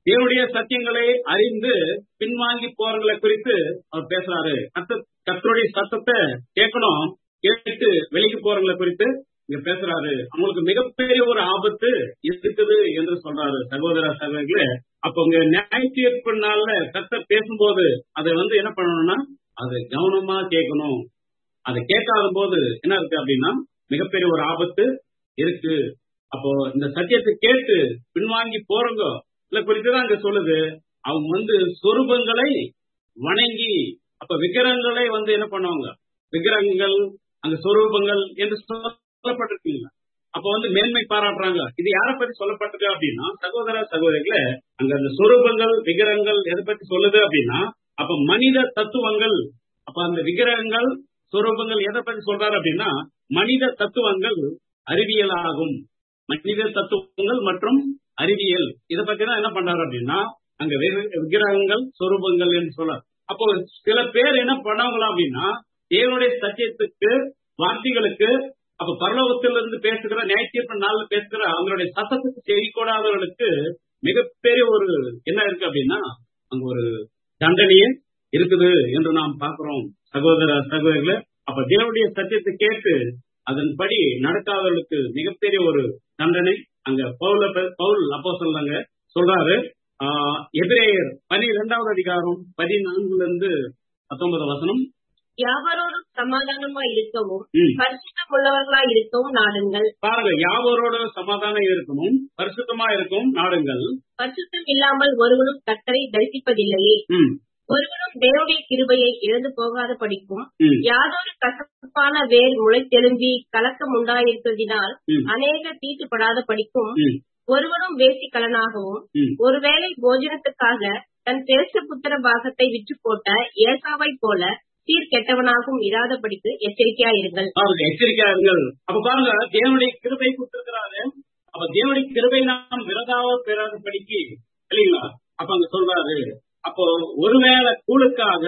S1: தேவனுடைய சத்தியங்களை அறிந்து பின்வாங்கி போறவங்களை குறித்து அவர் பேசுறாரு. கர்த்தருடைய சத்தத்தை கேட்கணும், கேட்டு வெளிக்கு போறவங்களை குறித்து இங்க பேசுறாரு. அவங்களுக்கு மிகப்பெரிய ஒரு ஆபத்து இருக்குது என்று சொல்றாரு. சகோதர சகோதரிகளே, அப்ப உங்க நியாயத்தீர்ப்பு நாள்ல கர்த்தர் பேசும்போது அதை வந்து என்ன பண்ணணும்னா அதை கவனமா கேட்கணும். அதை கேட்காத போது என்ன இருக்கு அப்படின்னா மிகப்பெரிய ஒரு ஆபத்து இருக்கு. அப்போ இந்த சத்தியத்தை கேட்டு பின்வாங்கி போறவங்க இல்ல குறித்துதான் அங்க சொல்லுது. அவங்க வந்து சொரூபங்களை வணங்கி, அப்ப விக்கிரகங்களை வந்து என்ன பண்ணுவாங்க, விக்கிரகங்கள் அங்க சொரூபங்கள் என்று சொல்லப்பட்டிருக்கீங்க. அப்ப வந்து மேன்மை பாராட்டுறாங்க. இது யாரை பத்தி சொல்லப்பட்டிருக்கு அப்படின்னா சகோதர சகோதரிகளே, அங்க அந்த சொரூபங்கள் விக்கிரகங்கள் எதை பத்தி சொல்லுது அப்படின்னா அப்ப மனித தத்துவங்கள். அப்ப அந்த விக்கிரகங்கள் சொரூபங்கள் எதை பத்தி சொல்றாரு அப்படின்னா மனித தத்துவங்கள் அறிவியல் ஆகும். மனித தத்துவங்கள் மற்றும் அறிவியல் இதை பத்தி தான் என்ன பண்றாரு அப்படின்னா அங்க விக்கிரகங்கள் சொரூபங்கள் என்று சொல்றாரு. அப்போ சில பேர் என்ன பண்ணவங்களா அப்படின்னா தேவனுடைய சத்தியத்துக்கு வார்த்தைகளுக்கு அப்ப பரலோகத்திலிருந்து பேசுகிற நியாயத்தீர்ப்பு நாள்ல பேசுகிற அவங்களுடைய சத்தத்துக்கு செவி கொடாதவர்களுக்கு மிகப்பெரிய ஒரு என்ன இருக்கு அப்படின்னா அங்க ஒரு தண்டனையே இருக்குது என்று நாம் பார்க்கிறோம். சகோதர சகோதரிகளே, அப்ப தேவனுடைய சத்தியத்தை கேட்டு அதன்படி நடக்காதவர்களுக்கு மிகப்பெரிய ஒரு தண்டனை அங்க பவுல் பவுல் அப்போஸ்தலன் சொல்றாரு. ஆஹ் எபிரேயர் பனிரெண்டாவது அதிகாரம் பதினான்குல இருந்து பத்தொன்பது வசனம்.
S2: யாவரோடும் சமாதானமாய் இருக்கவும் பரிசுத்தம் உள்ளவர்களாய் இருக்கவும் நாடுங்கள்.
S1: பாருங்க, யாவரோட சமாதானம் இருக்கணும், பரிசுத்தமா இருக்கும் நாடுங்கள்.
S2: பரிசுத்தம் இல்லாமல் ஒருவனும் கர்த்தரை தரிசிப்பதில்லையே. ஒருவனும் தேவனுடைய கிருபையை இழந்து போகாத படிக்கும். யாதொரு கசப்பான வேர் முளைத்தெழும்பி கலக்கம் உண்டாயிருப்பதினால் அநேக தீட்டுப்படாத படிக்கும். ஒருவனும் வேசிக்கலனாகவும் ஒருவேளை போஜனத்துக்காக தன் சிரேஷ்ட புத்திர பாகத்தை விற்று போட்ட ஏசாவை போல சீர் கெட்டவனாகவும் இராத படித்து எச்சரிக்கையா இருங்கள்.
S1: எச்சரிக்கையா இருங்கள். அப்ப பாருங்க, தேவனுடைய கிருபை கொடுத்திருக்கிறாரு. அப்ப தேவனுடைய கிருபை நாம் விரதாவ பெறாத படிக்கு இல்லைங்களா? அப்ப அங்க சொல்றாரு. அப்போ ஒருவேளை கூழுக்காக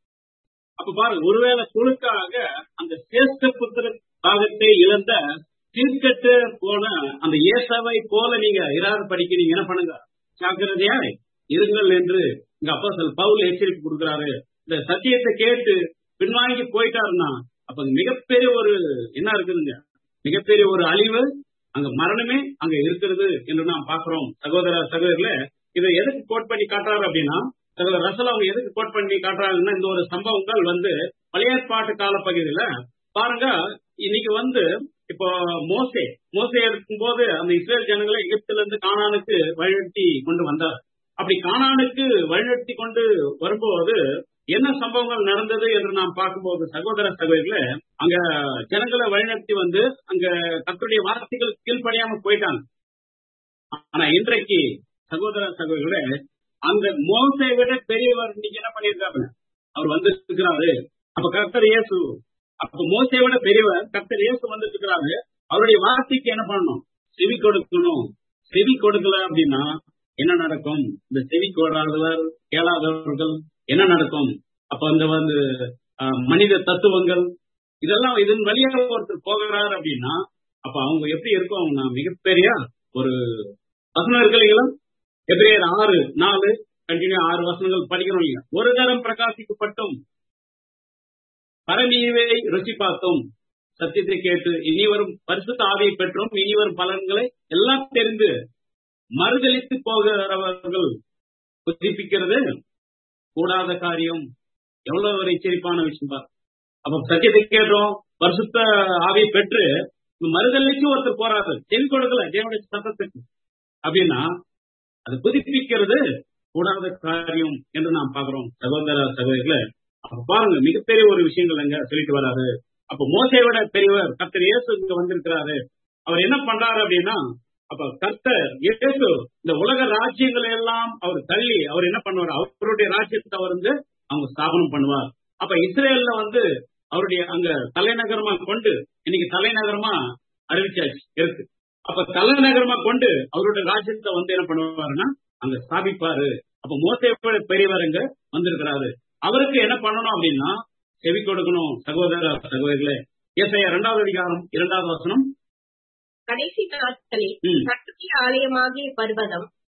S1: அப்ப பாருங்க, ஒருவேளை கூழுக்காக அந்த சிரேஷ்ட புத்திர பாகத்தை இழந்த சீர்கெட்டு போன அந்த ஏசாவை போல நீங்க இராத படிக்க நீங்க என்ன பண்ணுங்க, ஜாக்கிரதையா இருங்கள் என்று இங்க அப்போஸ்தலன் பவுல் எச்சரிக்கை கொடுக்கிறாரு. இந்த சத்தியத்தை கேட்டு பின்வாங்கி போயிட்டாருன்னா அப்ப மிகப்பெரிய ஒரு என்ன இருக்குதுங்க, மிகப்பெரிய ஒரு அழிவு, அங்க மரணமே அங்க இருக்கிறது என்று நாம் பாக்குறோம். சகோதர சகோதரிகளே, இதை எதுக்கு கோட் பண்ணி காட்டுறாரு அப்படின்னா சகோதர ரசல் அவங்க எதுக்கு கோட் பண்ணி காட்டுறாங்கன்னா இந்த ஒரு சம்பவங்கள் வந்து பழைய ஏற்பாட்டு கால பகுதியில பாருங்க. இன்னைக்கு வந்து இப்போ மோசே மோசே இருக்கும் போது அந்த இஸ்ரேல் ஜனங்களை எகிப்துல இருந்து கானானுக்கு வழிநடத்தி கொண்டு வந்தார். அப்படி கானானுக்கு வழிநடத்தி கொண்டு வரும்போது என்ன சம்பவங்கள் நடந்தது என்று நாம் பார்க்கும்போது சகோதர சகோதரிகளே, அங்க ஜனங்களை வழிநடத்தி வந்து அங்க கர்த்தருடைய வார்த்தைகள் கீழ்ப்படியாம போயிட்டாங்க. ஆனா இன்றைக்கு சகோதர சகோதரிகளே, அந்த மோசை விட பெரியவர் இன்னைக்கு என்ன பண்ணிருக்காரு, அவர் வந்து இருக்கிறாரு. அப்ப கர்த்தர் இயேசு, அப்ப மோசை விட பெரியவர் கர்த்தர் இயேசு வந்து இருக்கிறாரு. அவருடைய வார்த்தைக்கு என்ன பண்ணணும், செவி கொடுக்கணும். செவி கொடுக்கல அப்படின்னா என்ன நடக்கும், இந்த செவி கொடாதவர் கேளாதவர்கள் என்ன நடக்கும்? அப்ப அந்த வந்து மனித தத்துவங்கள் இதெல்லாம் இதன் வழியாக ஒருத்தர் போகிறார் அப்படின்னா அப்ப அவங்க எப்படி இருக்கும், மிகப்பெரிய ஒரு வசனம் இருக்கிறீங்களா? எபிரேயர் ஆறு நாலு கண்டினியூ ஆறு வசனங்கள் படிக்கணும். இல்லையா? ஒரு தரம் பிரகாசிக்கப்பட்டும் பரமீவை ருசி பார்த்தோம், சத்தியத்தை கேட்டு இனி வரும் பரிசுத்த ஆவியை பெற்றும் இனி வரும் பலன்களை எல்லாம் தெரிந்து மறுதளித்து போகிறவர்கள் புதுப்பிக்கிறது கூடாத காரியம். எவ்வளவு ஒரு எச்சரிப்பான விஷயம் பாரு. அப்ப சத்தியத்தை கேட்டோம், பரிசுத்த ஆவியை பெற்று மறுதளிச்சு ஒருத்தர் போறாரு, செவி கொடுக்கல தேவனுடைய சத்தத்துக்கு அப்படின்னா அது புதுப்பிக்கிறது கூடாத காரியம் என்று நாம் பாக்குறோம். சகோதர சகோதரிகளை அப்ப பாருங்க, மிகப்பெரிய ஒரு விஷயங்கள் அங்க சொல்லிட்டு வராரு. அப்ப மோசையோட பெரியவர் கர்த்தர் இயேசு இங்க வந்திருக்கிறாரு. அவர் என்ன பண்றாரு அப்படின்னா அப்ப கர்த்தர் இயேசு இந்த உலக ராஜ்யங்களை எல்லாம் அவர் தள்ளி அவர் என்ன பண்ணுவார், அவருடைய ராஜ்யத்தை அவர் வந்து அவங்க ஸ்தாபனம் பண்ணுவார். அப்ப இஸ்ரேல்ல வந்து அவருடைய அங்க தலைநகரமா கொண்டு இன்னைக்கு தலைநகரமா அறிவிச்சாச்சு இருக்கு. அப்ப தலைநகரமா கொண்டு அவருடைய ராஜ்யத்தை வந்து என்ன பண்ணுவாருன்னா அங்க ஸ்தாபிப்பாரு. அப்ப மோசையோட பெரியவர் அங்க வந்திருக்கிறாரு. அவருக்கு என்ன பண்ணணும் அப்படின்னா செவி கொடுக்கணும். சகோதர சகோதரிகளே, ஏசாயா இரண்டாவது அதிகாரம் இரண்டாவது வசனம்.
S2: கடைசி நாட்களில் கர்த்தருடைய ஆலயமாகிய பர்வதம்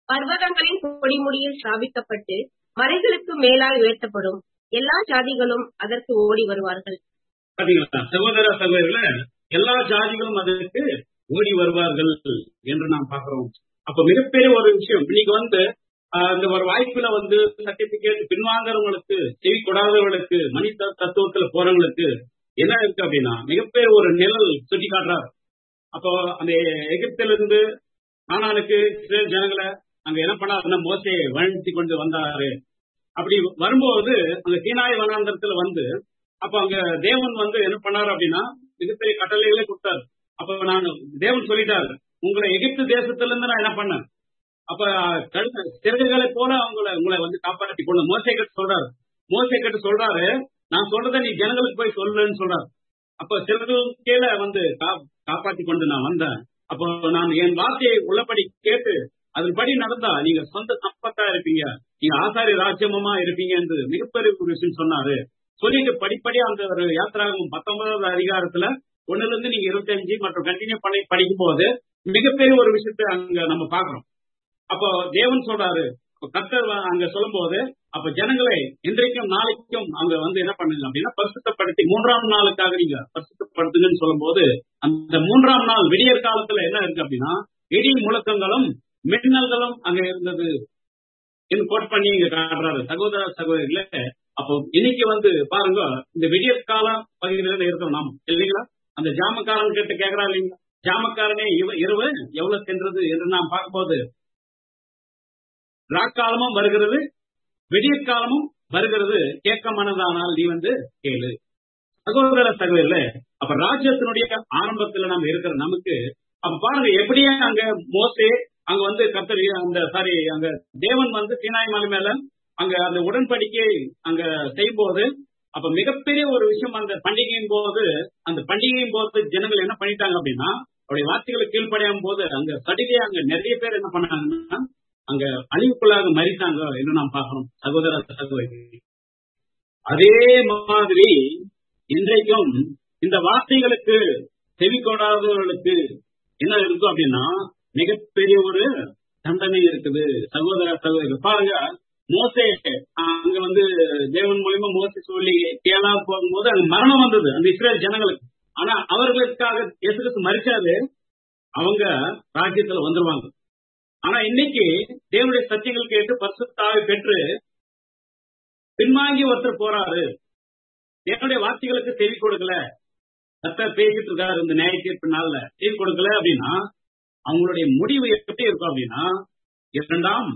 S2: பர்வதங்களின் கொடிமுடியில் ஸ்தாபிக்கப்பட்டு மலைகளுக்கு மேலாய் உயர்த்தப்படும். எல்லா ஜாதிகளும் அதற்கு ஓடி வருவார்கள்.
S1: சகோதர சகோதரிகள எல்லா ஜாதிகளும் அதற்கு ஓடி வருவார்கள் என்று நாம் பார்க்கிறோம். அப்ப மிகப்பெரிய ஒரு விஷயம் இன்னைக்கு வந்து இந்த ஒரு வாய்ப்புல வந்து சர்டிபிகேட் பின்வாங்குறவங்களுக்கு, செவி கொடாதவர்களுக்கு, மனித தத்துவத்துல போறவங்களுக்கு என்ன இருக்கு அப்படின்னா மிகப்பெரிய ஒரு நிழல் சுட்டி காட்டுறாரு. அப்போ அந்த எகிப்திலிருந்து கானானுக்கு இஸ்ரேல் ஜனங்களை அங்க என்ன பண்ணாருன்னா மோசையை வழிநடத்தி கொண்டு வந்தாரு. அப்படி வரும்போது அந்த சீனாய் வனாந்தரத்துல வந்து அப்ப அங்க தேவன் வந்து என்ன பண்ணாரு அப்படின்னா மிகப்பெரிய கட்டளைகளே கொடுத்தாரு. அப்ப நான் தேவன் சொல்லிட்டாரு, உங்களை எகிப்து தேசத்துல இருந்து நான் என்ன பண்ணேன், அப்ப சிறகுகளை போல அவங்களை உங்களை வந்து காப்பாற்றி கொண்டு மோசை கிட்ட சொல்றாரு. மோசை கிட்ட சொல்றாரு, நான் சொல்றதை நீ ஜனங்களுக்கு போய் சொல்லுன்னு சொல்றாரு. அப்ப சிறகு கீழே வந்து காப்பாற்றி கொண்டு நான் வந்தேன். அப்போ நான் என் வார்த்தையை உள்ளபடி கேட்டு அதன்படி நடந்தா நீங்க சொந்த சம்பத்தா இருப்பீங்க, நீங்க ஆசாரி ராஜ்யமா இருப்பீங்க என்று மிகப்பெரிய ஒரு விஷயம் சொன்னாரு. சொல்லிட்டு படிப்படியா அந்த ஒரு யாத்திராகம் பத்தொன்பதாவது அதிகாரத்துல ஒண்ணுல இருந்து நீங்க இருபத்தி அஞ்சு மற்றும் கண்டினியூ பண்ணி படிக்கும் போது மிகப்பெரிய ஒரு விஷயத்த அங்க நம்ம பாக்குறோம். அப்போ தேவன் சொல்றாரு, கர்த்தர் அங்க சொல்லும் போது அப்ப ஜனங்களை இன்றைக்கும் நாளைக்கும் அங்க வந்து என்ன பண்ணுங்க அப்படின்னா பரிசுத்தப்படுத்தி மூன்றாம் நாளுக்காக நீங்க பரிசுத்தப்படுத்துங்கன்னு சொல்லும் போது அந்த மூன்றாம் நாள் விடியற் காலத்துல என்ன இருக்கு அப்படின்னா இடி முழக்கங்களும் மின்னல்களும் அங்க இருந்தது கோட் பண்ணி இங்க காட்டுறாரு. சகோதர சகோதரிகள அப்போ இன்னைக்கு வந்து பாருங்க இந்த விடியற் கால பகுதியில இருக்கிறோம் நாம் இல்லைங்களா. அந்த ஜாமக்காரன் கிட்ட கேட்கிறா இல்லைங்களா, ஜாமக்காரனே இரவு எவ்வளவு சென்றது என்று நாம் பார்க்கும்போது ராக்காலமும் வருகிறது விடியற் காலமும் வருகிறது, கேட்க மனதானால் நீ வந்து கேளு. சகோதர சகோதரில அப்ப ராஜ்யத்தினுடைய ஆரம்பத்துல நம்ம இருக்கிற நமக்கு அப்ப பாருங்க எப்படியே அங்க மோசே அங்க வந்து கர்த்தர் அந்த சாரி அங்க தேவன் வந்து சீனாய் மலை மேல அங்க அந்த உடன்படிக்கை அங்க செய்யும் போது அப்ப மிகப்பெரிய ஒரு விஷயம் அந்த பண்டிகையின் போது அந்த பண்டிகையின் போது ஜனங்கள் என்ன பண்ணிட்டாங்க அப்படின்னா அவருடைய வார்த்தைகளுக்கு கீழ்ப்படையும் போது அங்க சடிலே அங்க நிறைய பேர் என்ன பண்ணாங்கன்னா அங்க அழிவுக்குள்ளாக மறித்தாங்க என்று நாம் பார்க்கிறோம். சகோதர சகோதரி அதே மாதிரி இன்றைக்கும் இந்த வார்த்தைகளுக்கு செவி கொடாதவர்களுக்கு என்ன இருக்கும் அப்படின்னா மிகப்பெரிய ஒரு தண்டனை இருக்குது. சகோதர சகோதரிகள் பாருங்க, மோசே அங்க வந்து தேவன் மூலியமா மோசே சொல்லி கேளா போகும்போது அங்க மரணம் வந்தது அந்த இஸ்ரேல் ஜனங்களுக்கு. ஆனா அவர்களுக்காக இயேசு கிறிஸ்து மரிச்சாரு, அவங்க ராஜ்யத்துல வந்துருவாங்க. ஆனா இன்னைக்கு தேவனுடைய சத்தியங்கள் கேட்டு பரிசுத்தாவை பெற்று பின்வாங்கி ஒருத்தர் போறாரு, தேவனுடைய வார்த்தைகளுக்கு செவி கொடுக்கல, கர்த்தர் பேசிட்டு இருக்காரு இந்த நியாய தீர்ப்பு நாள்ல செவி கொடுக்கல அப்படின்னா அவங்களுடைய முடிவு எப்படி இருக்கும் அப்படின்னா இரண்டாம்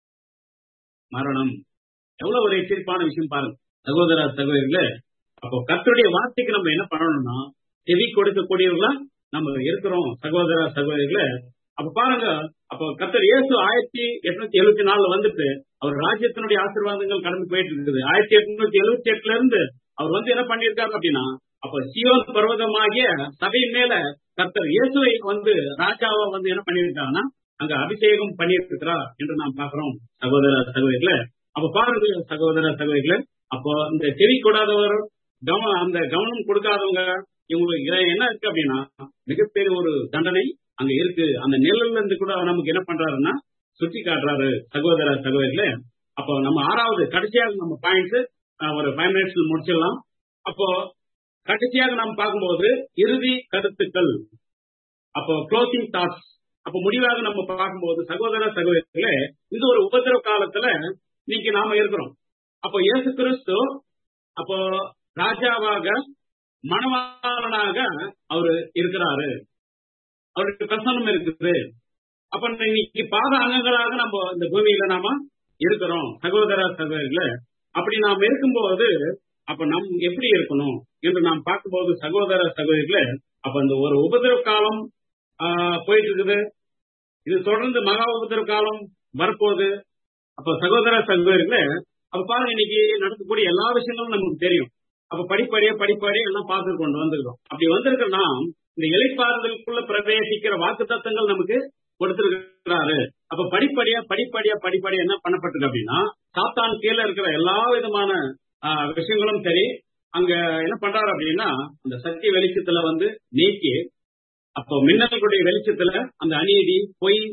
S1: மரணம். எவ்வளவு ஒரு எச்சரிப்பான விஷயம் பாருங்க சகோதர சகோதரிகளே. அப்போ கர்த்தருடைய வார்த்தைக்கு நம்ம என்ன பண்ணணும்னா செவி கொடுக்கக்கூடியவர்களா நம்ம இருக்கிறோம் சகோதர சகோதரிகளே. அப்ப பாருங்க, அப்போ கர்த்தர் இயேசு ஆயிரத்தி எட்நூத்தி எழுபத்தி நாலுல வந்துட்டு அவர் ராஜ்யத்தினுடைய ஆசீர்வாதங்கள் கடந்து போயிட்டு இருக்குது. ஆயிரத்தி எட்நூத்தி எழுபத்தி எட்டுல இருந்து அவர் வந்து என்ன பண்ணிருக்காரு அப்படின்னா அப்ப சீயோன் பர்வதமாகிய சபையின் மேல கர்த்தர் இயேசுவை வந்து ராஜாவா வந்து என்ன பண்ணிருக்காங்கன்னா அங்க அபிஷேகம் பண்ணிருக்கிறார் என்று நாம் பாக்குறோம் சகோதர சகோதரிகள. அப்ப பாருங்க சகோதர சகோதரிகள, அப்போ இந்த செவி கொடாதவர் கவனம் அந்த கவனம் கொடுக்காதவங்க இவங்களுக்கு என்ன இருக்கு அப்படின்னா மிகப்பெரிய ஒரு தண்டனை அங்க இருக்கு. அந்த நிழல்ல இருந்து கூட நமக்கு என்ன பண்றாருன்னா சுட்டி காட்டுறாரு சகோதர சகோதரிகள. அப்போ நம்ம ஆறாவது கடைசியாக நம்ம பாயிண்ட்ஸ் ஒரு ஃபைவ் மினிட்ஸ்ல முடிச்சிடலாம். அப்போ கடைசியாக நாம் பார்க்கும்போது இறுதி கருத்துக்கள், அப்போ க்ளோசிங் தாட்ஸ். அப்ப முடிவாக நம்ம பார்க்கும்போது சகோதர சகோதரிகளே இந்த ஒரு உபத்திரவ காலத்துல இன்னைக்கு நாம இருக்கிறோம். அப்போ இயேசு கிறிஸ்து அப்போ ராஜாவாக மணவாளனாக அவரு இருக்கிறாரு, அவருக்கு பிரசன்னம் இருக்குது. அப்ப இன்னைக்கு பாத அங்கங்களாக நம்ம இந்த பூமியில நாம இருக்கிறோம் சகோதர சகோதரிகளே. அப்படி நாம் இருக்கும்போது அப்ப நம் எப்படி இருக்கணும் என்று நாம் பார்க்கும்போது சகோதர சகோதரிகளே அப்ப இந்த ஒரு உபதிரவ காலம் போயிட்டு இருக்குது, இது தொடர்ந்து மகா உபதிரவ காலம் வரப்போகுது. அப்ப சகோதர சகோதரிகளே அப்ப பாருங்க இன்னைக்கு நடக்கக்கூடிய எல்லா விஷயங்களும் நமக்கு தெரியும். அப்ப படிப்படியா படிப்படியா எல்லாம் பார்த்து கொண்டு வந்திருக்கோம். அப்படி வந்திருக்கோம்னா இந்த இலைப்பாறுதலுக்குள்ள பிரவேசிக்கிற வாக்கு தத்தங்கள் நமக்கு கொடுத்திருக்கிறாரு. அப்ப படிப்படியா படிப்படியா படிப்படியா என்ன பண்ணப்பட்டிருக்கு அப்படின்னா சாத்தான் கீழே இருக்கிற எல்லா விதமான விஷயங்களும் சரி அங்க என்ன பண்றாரு அப்படின்னா அந்த சத்திய வெளிச்சத்துல வந்து நீக்கி அப்போ மின்னல்களுடைய வெளிச்சத்துல அந்த அநீதி பொய்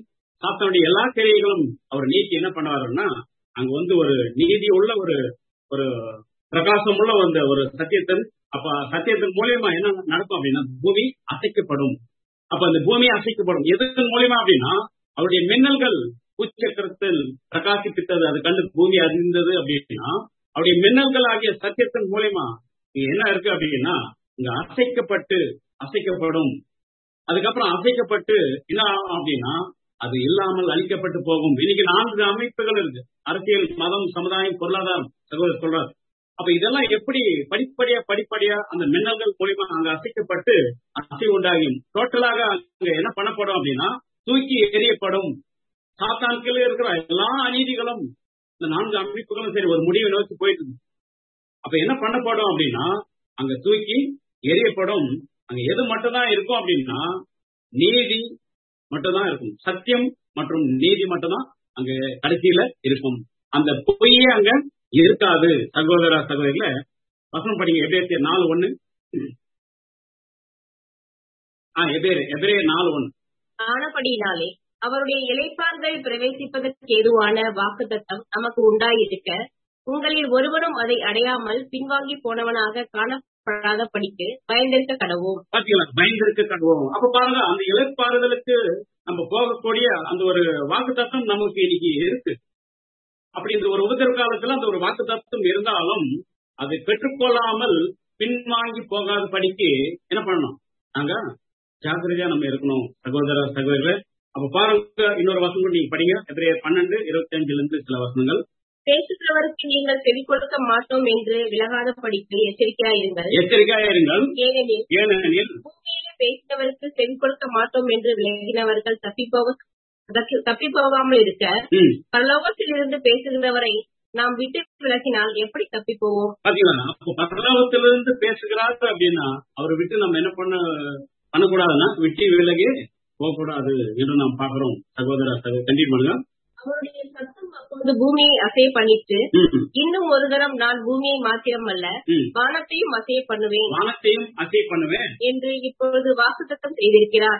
S1: சாத்தானுடைய எல்லா கிரியைகளும் அவர் நீக்கி என்ன பண்ணுவாருன்னா அங்க வந்து ஒரு நீதி உள்ள ஒரு ஒரு பிரகாசம் உள்ள அந்த ஒரு சத்தியத்தின் அப்ப சத்தியத்தின் மூலியமா என்ன நடக்கும் அப்படின்னா பூமி அசைக்கப்படும். அப்ப அந்த பூமி அசைக்கப்படும் எதன் மூலியமா அப்படின்னா அவருடைய மின்னல்கள் பூச்சக்கரத்தில் பிரகாசிப்பித்தது அது கண்டு பூமி அறிந்தது அப்படின்னா அவருடைய மின்னல்கள் ஆகிய சத்தியத்தின் மூலியமா இங்க என்ன இருக்கு அப்படின்னா இங்க அசைக்கப்பட்டு அசைக்கப்படும். அதுக்கப்புறம் அசைக்கப்பட்டு என்ன ஆகும் அப்படின்னா அது இல்லாமல் அழிக்கப்பட்டு போகும். இன்னைக்கு நான்கு அமைப்புகள் இருக்கு, அரசியல், மதம், சமுதாயம், பொருளாதாரம் சகோதரர் சொல்றாரு. அப்ப இதெல்லாம் எப்படி படிப்படியா படிப்படியா அந்த மின்னல்கள் மூலியமா அங்க அசைக்கப்பட்டு அசை உண்டாகும். டோட்டலாக அங்க என்ன பண்ணப்படும் அப்படின்னா தூக்கி எறியப்படும். சாத்தான்கள் இருக்கிற எல்லா அநீதிகளும் இந்த நான்கு அமைப்புகளும் சரி ஒரு முடிவை நோக்கி போயிட்டு இருக்கு. அப்ப என்ன பண்ணப்படும் அப்படின்னா அங்க தூக்கி எரியப்படும். அங்க எது மட்டும்தான் இருக்கும் அப்படின்னா நீதி மட்டும்தான் இருக்கும், சத்தியம் மற்றும் நீதி மட்டும்தான் அங்க கடைசியில இருக்கும். அந்த பொய்யே அங்க இருக்காது. சகோதர சகோதரிகள வசனம் படிங்க, எபிரேயர் நாலு ஒண்ணு. ஆஹ் எபிரேயர் எபிரேயர் நாலு ஒண்ணு.
S2: ஆனபடியினாலே அவருடைய இளைப்பாறுதல் பிரவேசிப்பதற்கு ஏதுவான வாக்குத்தத்தம் நமக்கு உண்டாயிருக்க உங்களில் ஒருவரும் அதை அடையாமல் பின்வாங்கி போனவனாக காணப்படாத படிக்கு பயந்திருக்க கடவோம்.
S1: பயந்திருக்க கடவோம். அப்ப பாருங்க, அந்த இளைப்பாறுதலுக்கு நம்ம போகக்கூடிய அந்த ஒரு வாக்குத்தத்தம் நமக்கு இன்னைக்கு இருக்கு. அப்படி இந்த ஒரு உபத்திர காலத்துல அந்த ஒரு வாக்குத்தத்தம் இருந்தாலும் அதை பெற்றுக்கொள்ளாமல் பின்வாங்கி போகாத படிக்கு என்ன பண்ணணும், நாங்க ஜாக்கிரதையா நம்ம இருக்கணும் சகோதர சகோதரர். அப்ப பாருங்க, இன்னொரு வசனம் நீங்க படிங்க, எபிரேயர் பன்னெண்டு இருபத்தி அஞ்சுல இருந்து சில வசனங்கள்.
S2: பேசுகிறவருக்கு நீங்கள் செவி கொடுக்க மாட்டோம் என்று விலகாத படிக்கு எச்சரிக்கையாயிருங்கள்
S1: எச்சரிக்கையாயிருங்கள்
S2: ஏனெனில்
S1: ஏனெனில்
S2: பூமியிலே பேசினவருக்கு செவி கொடுக்க மாட்டோம் என்று விலகினவர்கள் தப்பிப்போக தப்பி போகாமல் இருக்க பரலோகத்தில் இருந்து பேசுகிறவரை நாம் விட்டு விலகினால் எப்படி தப்பி போவோம்?
S1: பரலோகத்திலிருந்து பேசுகிறார் அப்படின்னா அவரை விட்டு நம்ம என்ன பண்ண பண்ணக்கூடாதுன்னா விட்டு விலகி போகக்கூடாது என்று நாம் பாக்குறோம். சகோதர சகோதரி கண்டிப்பா பண்ணுங்க.
S2: அவருடைய சத்தம் அப்போது பூமியை அசைய பண்ணிட்டு இன்னும் ஒரு தரம் நான் பூமியை மாத்திரம் அல்ல வானத்தையும் அசைய பண்ணுவேன்
S1: வானத்தையும் அசைய பண்ணுவேன்
S2: என்று இப்பொழுது வாக்குத்தத்தம் செய்திருக்கிறார்.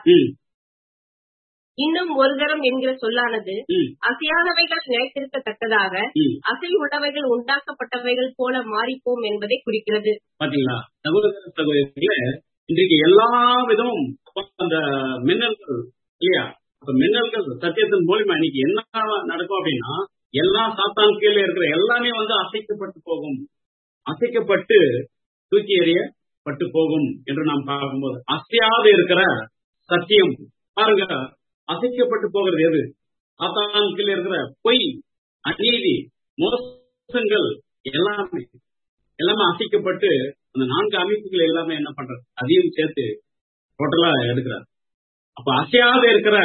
S2: இன்னும் ஒரு தரம் என்கிற சொல்லானது அசையாதவைகள் நிலைத்திருக்கத்தக்கதாக அசை உள்ளவைகள் உண்டாக்கப்பட்டவைகள் போல மாறிப்போம் என்பதை குறிக்கிறது.
S1: பாத்தீங்களா சகோதர சகோதரிகளே, இன்றைக்கு எல்லா விதமும் அந்த மின்னல்கள் இல்லையா, மின்னல்கள் சத்தியத்தின் மூலியமா இன்னைக்கு என்ன நடக்கும் அப்படின்னா எல்லா சாத்தான் கீழே இருக்கிற எல்லாமே வந்து அசைக்கப்பட்டு போகும், அசைக்கப்பட்டு தூக்கி எறியப்பட்டு போகும் என்று நாம் பார்க்கும்போது அசையாது இருக்கிற சத்தியம் பாருங்க அசைக்கப்பட்டு போகிறது எது? சாத்தான் கீழே இருக்கிற பொய், அநீதி, மோசங்கள் எல்லாமே எல்லாமே அசைக்கப்பட்டு அந்த நான்கு அமைப்புகள் எல்லாமே என்ன பண்றது அதையும் சேர்த்து டோட்டலா எடுக்கிறார். அப்ப அசையாத இருக்கிற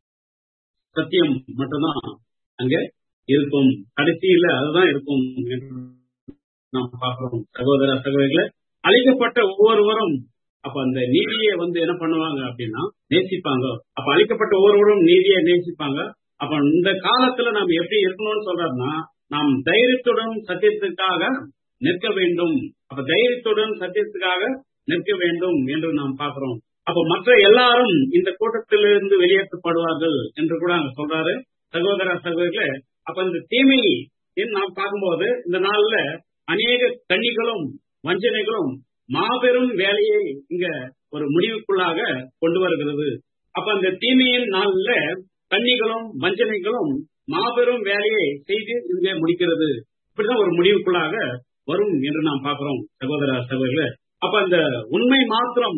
S1: சத்தியம் மட்டும்தான் அங்க இருக்கும், கடைசியில அதுதான் இருக்கும் என்று நாம் பார்க்கிறோம். சகோதர சகோதரிகளை அழிக்கப்பட்ட ஒவ்வொருவரும் அப்ப அந்த நீதியை வந்து என்ன பண்ணுவாங்க அப்படின்னா நேசிப்பாங்க. அப்ப அழிக்கப்பட்ட ஒவ்வொருவரும் நீதியை நேசிப்பாங்க. அப்ப இந்த காலத்துல நாம் எப்படி இருக்கணும்னு சொல்றோம்னா நாம் தைரியத்துடன் சத்தியத்துக்காக நிற்க வேண்டும். அப்ப தைரியத்துடன் சத்தியத்துக்காக நிற்க வேண்டும் என்று நாம் பார்க்கிறோம். அப்ப மற்ற எல்லாரும் இந்த கூட்டத்திலிருந்து வெளியேற்றப்படுவார்கள் என்று கூட அங்க சொல்றாரு. சகோதர சகோதரிகளே, அப்ப இந்த தீமை நாம் பார்க்கும்போது இந்த நாள்ல அநேக கண்ணிகளும் வஞ்சனைகளும் மாபெரும் வேலையை இங்க ஒரு முடிவுக்குள்ளாக கொண்டு வருகிறது. அப்ப அந்த தீமையின் நாள்ல கண்ணிகளும் வஞ்சனைகளும் மாபெரும் வேலையை செய்து இங்க முடிக்கிறது. இப்படிதான் ஒரு முடிவுக்குள்ளாக வரும் என்று நாம் பார்க்கிறோம். சகோதர சகோதரிகளே, அப்ப அந்த உண்மை மாத்திரம்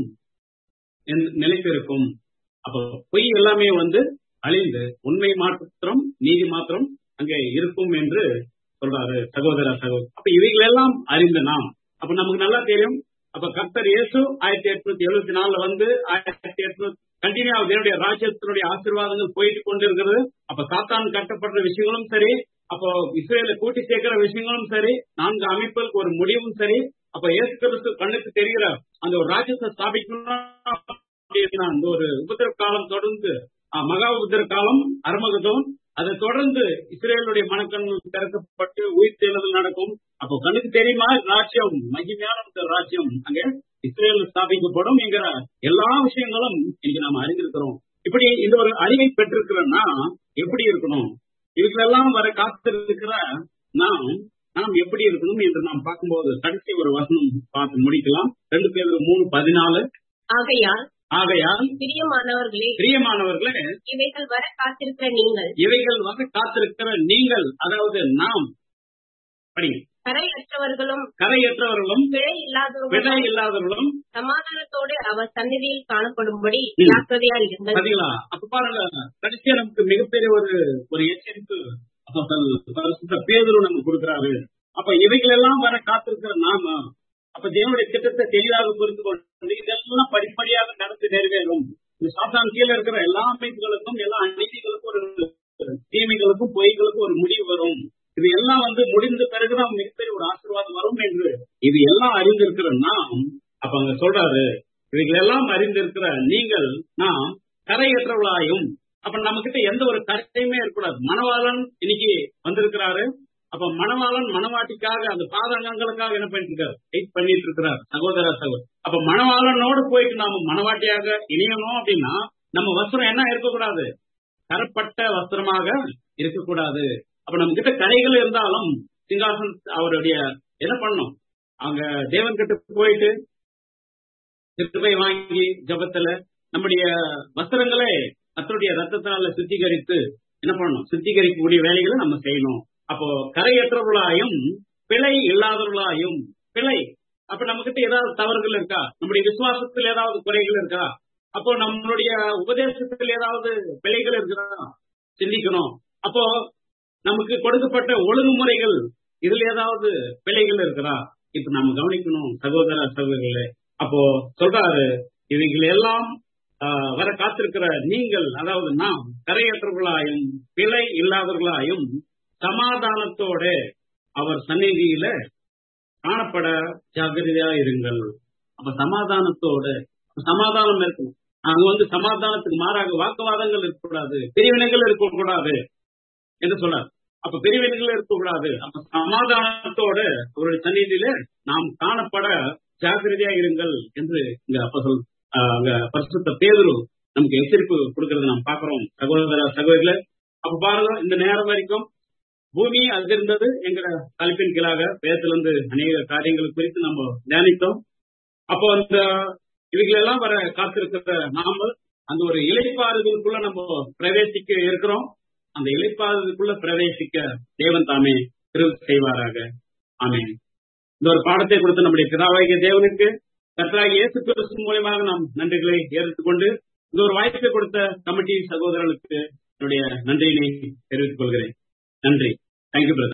S1: நிலைத்திருக்கும். அப்ப பொய் எல்லாமே வந்து அழிந்து உண்மை மாத்திரம் நீதி மாத்திரம் அங்கே இருக்கும் என்று சொல்றாரு சகோதர சகோதரி. அப்ப இவைகள் எல்லாம் அறிந்த நாம் அப்ப நமக்கு நல்லா தெரியும். அப்ப கர்த்தர் இயேசு ஆயிரத்தி எட்நூத்தி எழுபத்தி நாலுல வந்து ஆயிரத்தி எட்நூத்தி கண்டினியூ தேவனுடைய ராஜ்யத்தினுடைய ஆசீர்வாதங்கள் போயிட்டு கொண்டு இருக்கிறது. அப்ப சாத்தான் கட்டப்படுற விஷயங்களும் சரி, அப்போ இஸ்ரேல கூட்டி சேர்க்கிற விஷயங்களும் சரி, நான்கு அமைப்புகளுக்கு ஒரு முடிவும் சரி. அப்ப இயேசு கிறிஸ்து கண்ணுக்கு தெரிகிற அந்த ஒரு ராஜ்யத்தை ஸ்தாபிக்கணும். அந்த ஒரு உபத்திர காலம் தொடர்ந்து மகா உபத்திர காலம் அர்மகதோன், அதை தொடர்ந்து இஸ்ரேலுடைய மனக்கண்கள் திறக்கப்பட்டு உயிர் தேர்தல் நடக்கும். அப்போ கண்ணுக்கு தெரியுமா ராஜ்யம் மகிமையான ராஜ்யம் அங்க இஸ்ரேல் ஸ்தாபிக்கப்படும் என்கிற எல்லா விஷயங்களும் இன்னைக்கு நாம அறிந்திருக்கிறோம். இப்படி இந்த ஒரு அறிவை பெற்றிருக்கிறோம்னா எப்படி இருக்கணும், இதுக்கெல்லாம் வர காத்திருக்கிற நாம் நாம் எப்படி இருக்கணும் என்று நாம் பார்க்கும்போது கடைசி ஒரு வசனம் பார்த்து முடிக்கலாம். ரெண்டு பேர் மூணு பதினாலு.
S2: ஆகையால்
S1: ஆகையால்
S2: பிரியமானவர்களே
S1: பிரியமானவர்களே
S2: இவைகள் வர காத்திருக்கிற நீங்கள்
S1: இவைகள் வர காத்திருக்கிற நீங்கள், அதாவது நாம் படிங்க.
S2: கரையற்றவர்களும்
S1: கரையற்றவர்களும்
S2: பிழை இல்லாதவர்களும்
S1: பிழை இல்லாதவர்களும்
S2: சமாதானத்தோடு அவர் சந்நிதியில் காணப்படும்படி ஜாக்கிரதையா இருங்கள்.
S1: சரிங்களா? அப்ப பாருங்க, கடைசியா நமக்கு மிகப்பெரிய ஒரு ஒரு எச்சரிப்பு பேதுரு நமக்கு கொடுக்கிறாரு. அப்ப இவைகள் எல்லாம் வர காத்திருக்கிற நாம அப்ப தேவனுடைய திட்டத்தை தெளிவாக புரிந்து கொண்டு இதெல்லாம் படிப்படியாக நடந்து நிறைவேறும். இந்த சாத்தான் கீழே இருக்கிற எல்லா அமைப்புகளுக்கும் எல்லா அநீதிகளுக்கும் ஒரு தீமைகளுக்கும் பொய்களுக்கும் ஒரு முடிவு வரும். இது எல்லாம் வந்து முடிந்த பிறகுதான் மிகப்பெரிய ஒரு ஆசீர்வாதம் வரும் என்று இது எல்லாம் அறிந்திருக்கிற நாம், அப்ப அங்க சொல்றாரு, இவைகள் எல்லாம் அறிந்திருக்கிற நீங்கள் நாம் கரையற்றவளாயும். அப்ப நம்ம கிட்ட எந்த ஒரு கரையுமே இருக்கக்கூடாது. மணவாளன் இன்னைக்கு வந்திருக்கிறாரு. அப்ப மணவாளன் மணவாட்டிக்காக அந்த பாதகங்களுக்காக என்ன பண்ணிட்டு இருக்காரு, வெயிட் பண்ணிட்டு இருக்கிறார் சகோதர சகோதரி. அப்ப மணவாளனோடு போயிட்டு நாம மணவாட்டியாக இணையணும் அப்படின்னா நம்ம வஸ்திரம் என்ன இருக்கக்கூடாது, கரப்பட்ட வஸ்திரமாக இருக்கக்கூடாது. அப்ப நம்ம கிட்ட கரைகள் இருந்தாலும் சிங்காசன் அவருடைய என்ன பண்ணணும், அவங்க தேவன் கிட்ட போயிட்டு கிருபை வாங்கி ஜபத்துல நம்முடைய வஸ்திரங்களை கர்த்தருடைய ரத்தத்தினால சுத்திகரித்து என்ன பண்ணணும், சுத்திகரிக்கக்கூடிய வேலைகளை நம்ம செய்யணும். அப்போ கரையற்றவர்களாயும் பிழை இல்லாதவர்களாயும். பிழை அப்ப நம்ம கிட்ட ஏதாவது தவறுகள் இருக்கா, நம்முடைய விசுவாசத்தில் ஏதாவது குறைகள் இருக்கா, அப்போ நம்மளுடைய உபதேசத்தில் ஏதாவது பிழைகள் இருக்கிறா சிந்திக்கணும். அப்போ நமக்கு கொடுக்கப்பட்ட ஒழுங்குமுறைகள் இதுல ஏதாவது பிழைகள் இருக்கிறா இப்ப நம்ம கவனிக்கணும் சகோதர சகோதரிகளே. அப்போ சொல்றாரு, இவைகள் எல்லாம் வர காத்திருக்கிற நீங்கள், அதாவது நாம் கரையற்றவர்களாயும் பிழை இல்லாதவர்களாயும் சமாதானத்தோட அவர் சந்நிதியில காணப்பட ஜாகிரதையா இருங்கள். அப்ப சமாதானத்தோட சமாதானம் இருக்கும். அங்க வந்து சமாதானத்துக்கு மாறாக வாக்குவாதங்கள் இருக்கக்கூடாது, பிரிவினைகள் இருக்கக்கூடாது என்று சொல்றார். அப்ப பிரிவினைகள் இருக்கக்கூடாது. அப்ப சமாதானத்தோட அவருடைய சந்நிதியில நாம் காணப்பட ஜாகிரதையா இருங்கள் என்று இங்க அப்ப சொல் அங்க பரிசுத்த பேதுரு நமக்கு எச்சரிப்பு கொடுக்கறத நாம் பாக்குறோம் சகோதர சகோதரிகள. அப்ப பாருங்க, இந்த நேரம் வரைக்கும் பூமி அதிர்ந்தது என்கிற தலைப்பின் கீழாக வேதத்துல இருந்து அநேக காரியங்கள் குறித்து நம்ம தியானித்தோம். அப்போ அந்த இவைகள் எல்லாம் வர காத்திருக்கிற நாம அந்த ஒரு இளைப்பாறுதலுக்குள்ள நம்ம பிரவேசிக்க இருக்கிறோம். அந்த இளைப்பாறுதலுக்குள்ள பிரவேசிக்க தேவன் தாமே கிருபை செய்வாராக. ஆமென். இந்த ஒரு பாடத்தை கொடுத்த நம்முடைய பிதாவாகிய தேவனுக்கு கர்த்தராகிய இயேசு கிறிஸ்து மூலமாக நாம் நன்றிகளை ஏற்றுக்கொண்டு இந்த ஒரு வாய்ப்பை கொடுத்த கமிட்டி சகோதரர்களுக்கு என்னுடைய நன்றியினை தெரிவித்துக் கொள்கிறேன். நன்றி. Thank you brother.